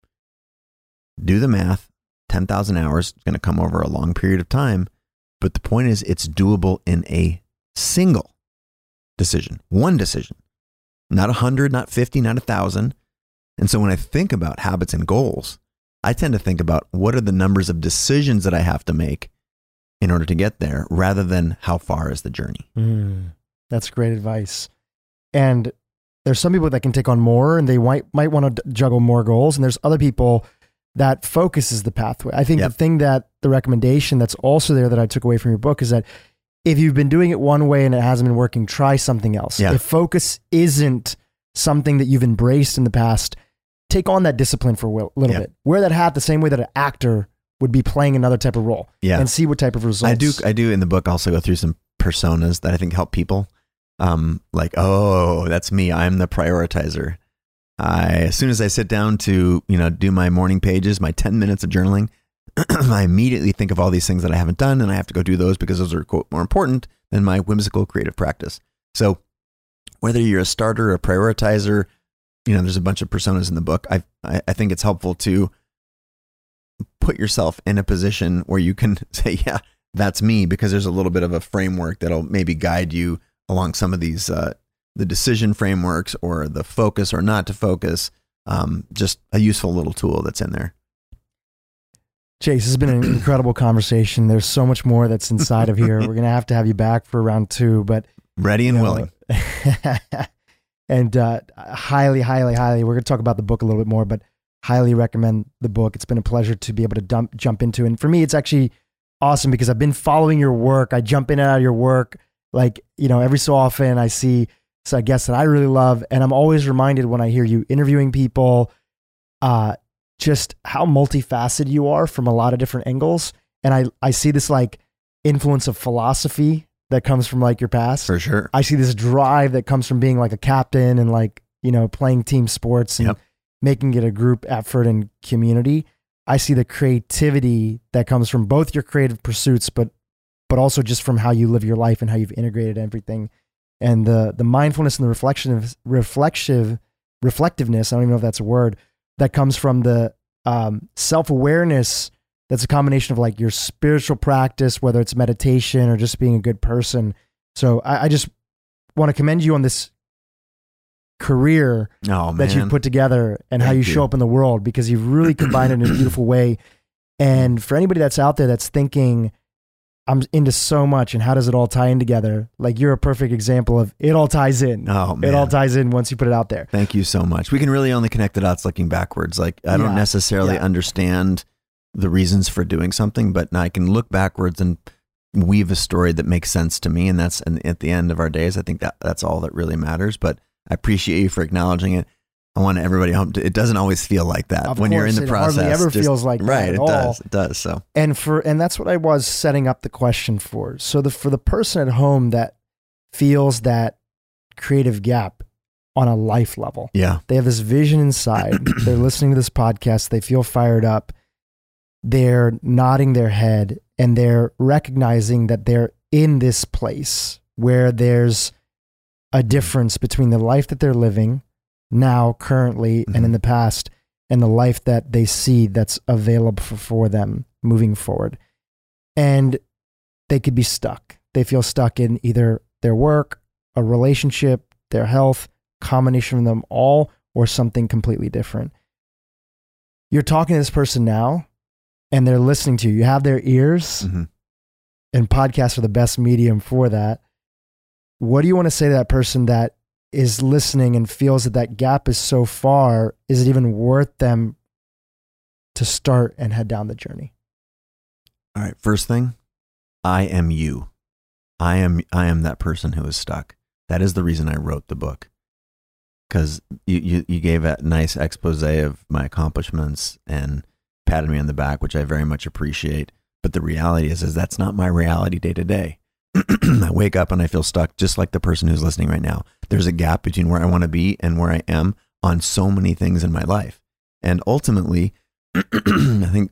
Do the math. 10,000 hours is going to come over a long period of time. But the point is, it's doable in a single decision, one decision, not 100, not 50, not 1,000. And so when I think about habits and goals, I tend to think about what are the numbers of decisions that I have to make in order to get there, rather than how far is the journey. That's great advice. And there's some people that can take on more and they might want to juggle more goals. And there's other people that focus is the pathway. I think the thing that the recommendation that's also there that I took away from your book is that if you've been doing it one way and it hasn't been working, try something else. Yeah. If focus isn't something that you've embraced in the past, take on that discipline for a little bit. Wear that hat the same way that an actor would be playing another type of role and see what type of results. I do in the book also go through some personas that I think help people. Like, oh, that's me. I'm the prioritizer. As soon as I sit down to, do my morning pages, my 10 minutes of journaling, I immediately think of all these things that I haven't done, and I have to go do those because those are, quote, more important than my whimsical creative practice. So whether you're a starter, a prioritizer, there's a bunch of personas in the book. I think it's helpful to put yourself in a position where you can say, yeah, that's me, because there's a little bit of a framework that'll maybe guide you along some of these, the decision frameworks or the focus or not to focus. Just a useful little tool that's in there. Chase, this has been an incredible conversation. There's so much more that's inside of here. We're going to have you back for round 2, but ready and willing. And highly, highly, highly, we're going to talk about the book a little bit more, but highly recommend the book. It's been a pleasure to be able to jump into. And for me, it's actually awesome because I've been following your work. I jump in and out of your work. Like, every so often I see guests that I really love. And I'm always reminded when I hear you interviewing people, just how multifaceted you are from a lot of different angles. And I see this like influence of philosophy that comes from like your past. For sure. I see this drive that comes from being like a captain and like, playing team sports and making it a group effort and community. I see the creativity that comes from both your creative pursuits, but also just from how you live your life and how you've integrated everything. And the mindfulness and the reflectiveness, I don't even know if that's a word, that comes from the self-awareness. That's a combination of like your spiritual practice, whether it's meditation or just being a good person. So I just want to commend you on this career that you've put together and how you show up in the world, because you've really combined it in a beautiful way. And for anybody that's out there that's thinking, I'm into so much and how does it all tie in together? Like, you're a perfect example of it all ties in. Oh, man. It all ties in once you put it out there. Thank you so much. We can really only connect the dots looking backwards. Like, I don't necessarily understand the reasons for doing something, but now I can look backwards and weave a story that makes sense to me. And at the end of our days, I think that's all that really matters. But I appreciate you for acknowledging it. I want everybody home. It doesn't always feel like that when you're in the process. It hardly ever feels like that right. It all. It does. So, and that's what I was setting up the question for. So for the person at home that feels that creative gap on a life level, they have this vision inside. They're listening to this podcast. They feel fired up. They're nodding their head and they're recognizing that they're in this place where there's a difference between the life that they're living now, currently, and in the past, and the life that they see that's available for them moving forward. And they could be stuck. They feel stuck in either their work, a relationship, their health, combination of them all, or something completely different. You're talking to this person now, and they're listening to you. You have their ears, and podcasts are the best medium for that. What do you want to say to that person that is listening and feels that gap is so far? Is it even worth them to start and head down the journey? All right. First thing, I am you. I am that person who is stuck. That is the reason I wrote the book, because you gave a nice expose of my accomplishments and patted me on the back, which I very much appreciate. But the reality is that's not my reality day to day. I wake up and I feel stuck, just like the person who's listening right now. There's a gap between where I want to be and where I am on so many things in my life. And ultimately, I think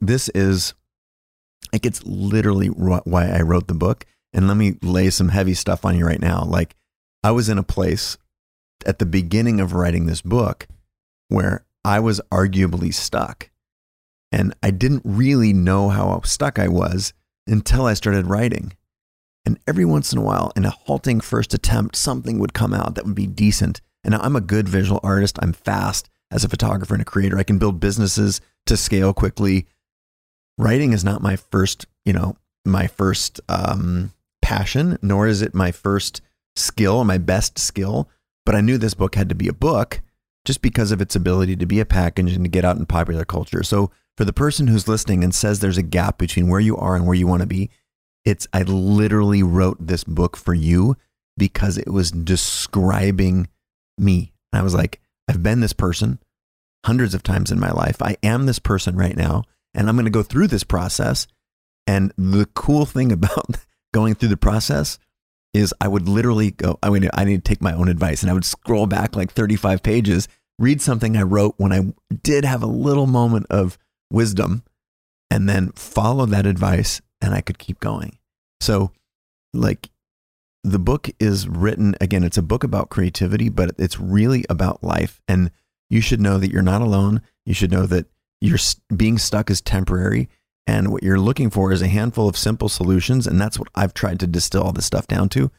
it's literally why I wrote the book. And let me lay some heavy stuff on you right now. Like, I was in a place at the beginning of writing this book where I was arguably stuck. And I didn't really know how stuck I was until I started writing. And every once in a while, in a halting first attempt, something would come out that would be decent. And I'm a good visual artist. I'm fast as a photographer and a creator. I can build businesses to scale quickly. Writing is not my first passion, nor is it my first skill, my best skill. But I knew this book had to be a book just because of its ability to be a package and to get out in popular culture. So for the person who's listening and says there's a gap between where you are and where you want to be, I literally wrote this book for you because it was describing me. And I was like, I've been this person hundreds of times in my life. I am this person right now, and I'm going to go through this process. And the cool thing about going through the process is I would literally go, I need to take my own advice. And I would scroll back like 35 pages, read something I wrote when I did have a little moment of wisdom, and then follow that advice, and I could keep going. So, like, the book is written, again, it's a book about creativity, but it's really about life. And you should know that you're not alone. You should know that being stuck is temporary. And what you're looking for is a handful of simple solutions. And that's what I've tried to distill all this stuff down to.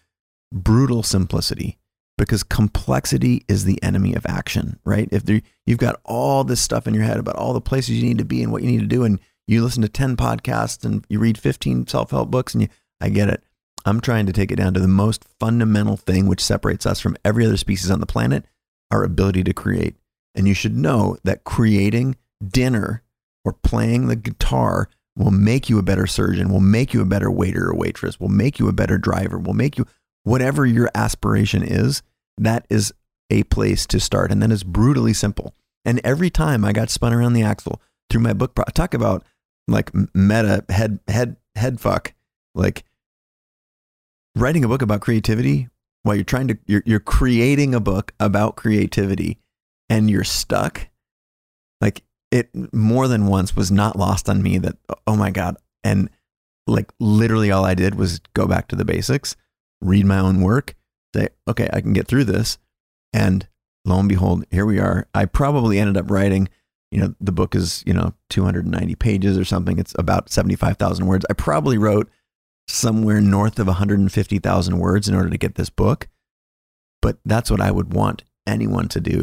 brutal simplicity, because complexity is the enemy of action, right? If you've got all this stuff in your head about all the places you need to be and what you need to do, and you listen to 10 podcasts and you read 15 self-help books, and I get it. I'm trying to take it down to the most fundamental thing which separates us from every other species on the planet, our ability to create. And you should know that creating dinner or playing the guitar will make you a better surgeon, will make you a better waiter or waitress, will make you a better driver, will make you whatever your aspiration is. That is a place to start. And then it's brutally simple. And every time I got spun around the axle through my book, talk about like meta head fuck, like writing a book about creativity while you're creating a book about creativity and you're stuck. Like, it more than once was not lost on me that, oh my God. And like literally all I did was go back to the basics, read my own work, say, okay, I can get through this. And lo and behold, here we are. I probably ended up writing, the book is, 290 pages or something. It's about 75,000 words. I probably wrote somewhere north of 150,000 words in order to get this book. But that's what I would want anyone to do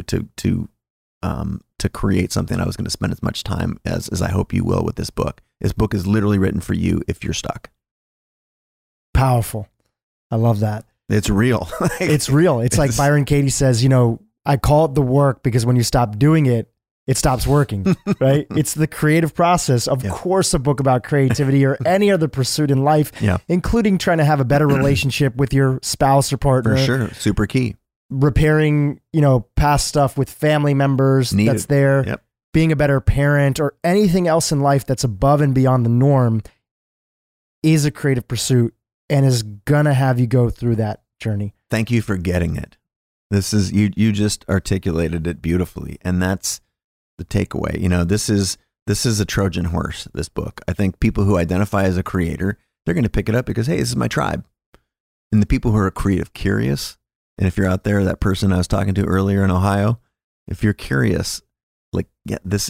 to create something I was going to spend as much time as I hope you will with this book. This book is literally written for you if you're stuck. Powerful. I love that. It's real. It's real. It's like Byron Katie says, I call it the work because when you stop doing it, it stops working, right? It's the creative process. Of course, a book about creativity or any other pursuit in life, including trying to have a better relationship with your spouse or partner. For sure. Super key. Repairing, past stuff with family members that's there. Yep. Being a better parent or anything else in life that's above and beyond the norm is a creative pursuit and is gonna have you go through that journey. Thank you for getting it. This is, you just articulated it beautifully. And that's the takeaway. This is a Trojan horse, this book. I think people who identify as a creator, they're going to pick it up because, hey, this is my tribe. And the people who are creative curious, and if you're out there, that person I was talking to earlier in Ohio, if you're curious, like, it's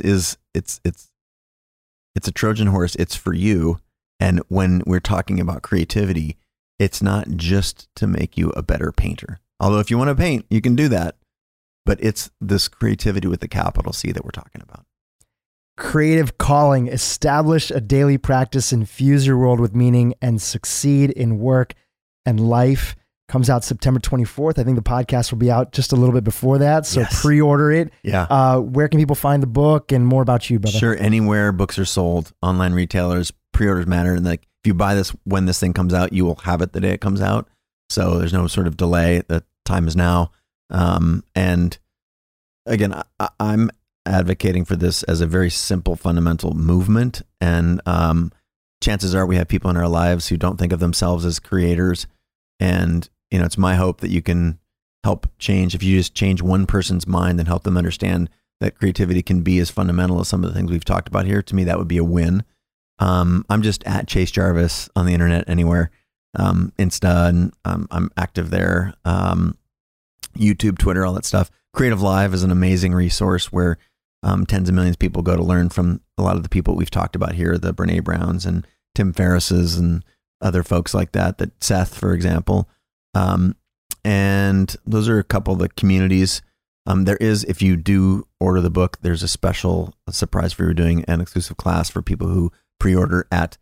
a Trojan horse. It's for you. And when we're talking about creativity, it's not just to make you a better painter. Although if you want to paint, you can do that. But it's this creativity with the capital C that we're talking about. Creative Calling. Establish a daily practice, infuse your world with meaning, and succeed in work and life. Comes out September 24th. I think the podcast will be out just a little bit before that. So pre-order it. Yeah. Where can people find the book and more about you, brother? Sure. Anywhere books are sold, online retailers, pre-orders matter. And like, if you buy this when this thing comes out, you will have it the day it comes out. So there's no sort of delay. The time is now. And again, I'm advocating for this as a very simple, fundamental movement. And chances are we have people in our lives who don't think of themselves as creators. And, it's my hope that you can help change. If you just change one person's mind and help them understand that creativity can be as fundamental as some of the things we've talked about here, to me, that would be a win. I'm just at Chase Jarvis on the internet anywhere. Insta, and I'm active there. YouTube, Twitter, all that stuff. Creative Live is an amazing resource where tens of millions of people go to learn from a lot of the people we've talked about here, the Brene Browns and Tim Ferrisses and other folks like that Seth, for example. And those are a couple of the communities. There is, if you do order the book, there's a surprise for you. We're doing an exclusive class for people who pre-order at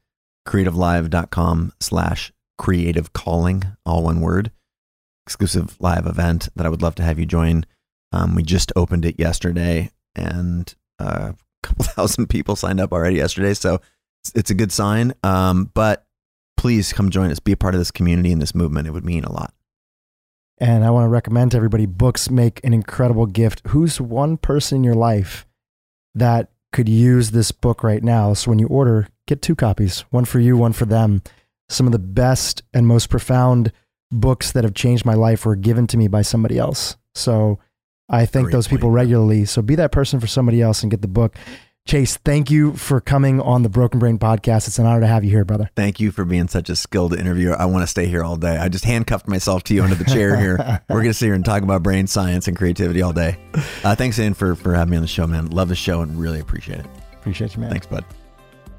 creativelive.com/creative calling, all one word. Exclusive live event that I would love to have you join. We just opened it yesterday and a couple thousand people signed up already yesterday. So it's a good sign. But please come join us, be a part of this community and this movement. It would mean a lot. And I want to recommend to everybody, books make an incredible gift. Who's one person in your life that could use this book right now? So when you order, get 2 copies, one for you, one for them. Some of the best and most profound books that have changed my life were given to me by somebody else. So I thank those people regularly. So be that person for somebody else and get the book. Chase, thank you for coming on the Broken Brain podcast. It's an honor to have you here, brother. Thank you for being such a skilled interviewer. I want to stay here all day. I just handcuffed myself to you under the chair here. We're going to sit here and talk about brain science and creativity all day. Thanks, Ian, for having me on the show, man. Love the show and really appreciate it. Appreciate you, man. Thanks, bud.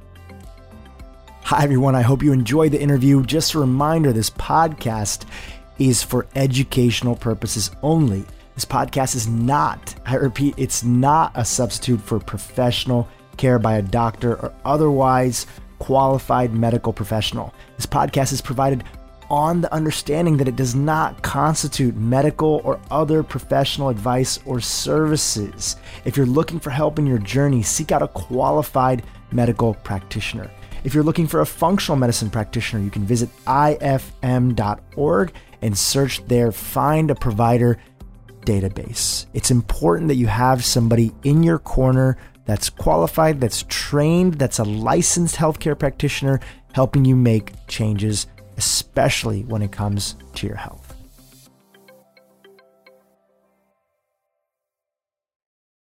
Hi, everyone. I hope you enjoyed the interview. Just a reminder, this podcast is for educational purposes only. This podcast is not, I repeat, it's not a substitute for professional care by a doctor or otherwise qualified medical professional. This podcast is provided on the understanding that it does not constitute medical or other professional advice or services. If you're looking for help in your journey, seek out a qualified medical practitioner. If you're looking for a functional medicine practitioner, you can visit ifm.org and search their Find a Provider database. It's important that you have somebody in your corner that's qualified, that's trained, that's a licensed healthcare practitioner helping you make changes, especially when it comes to your health.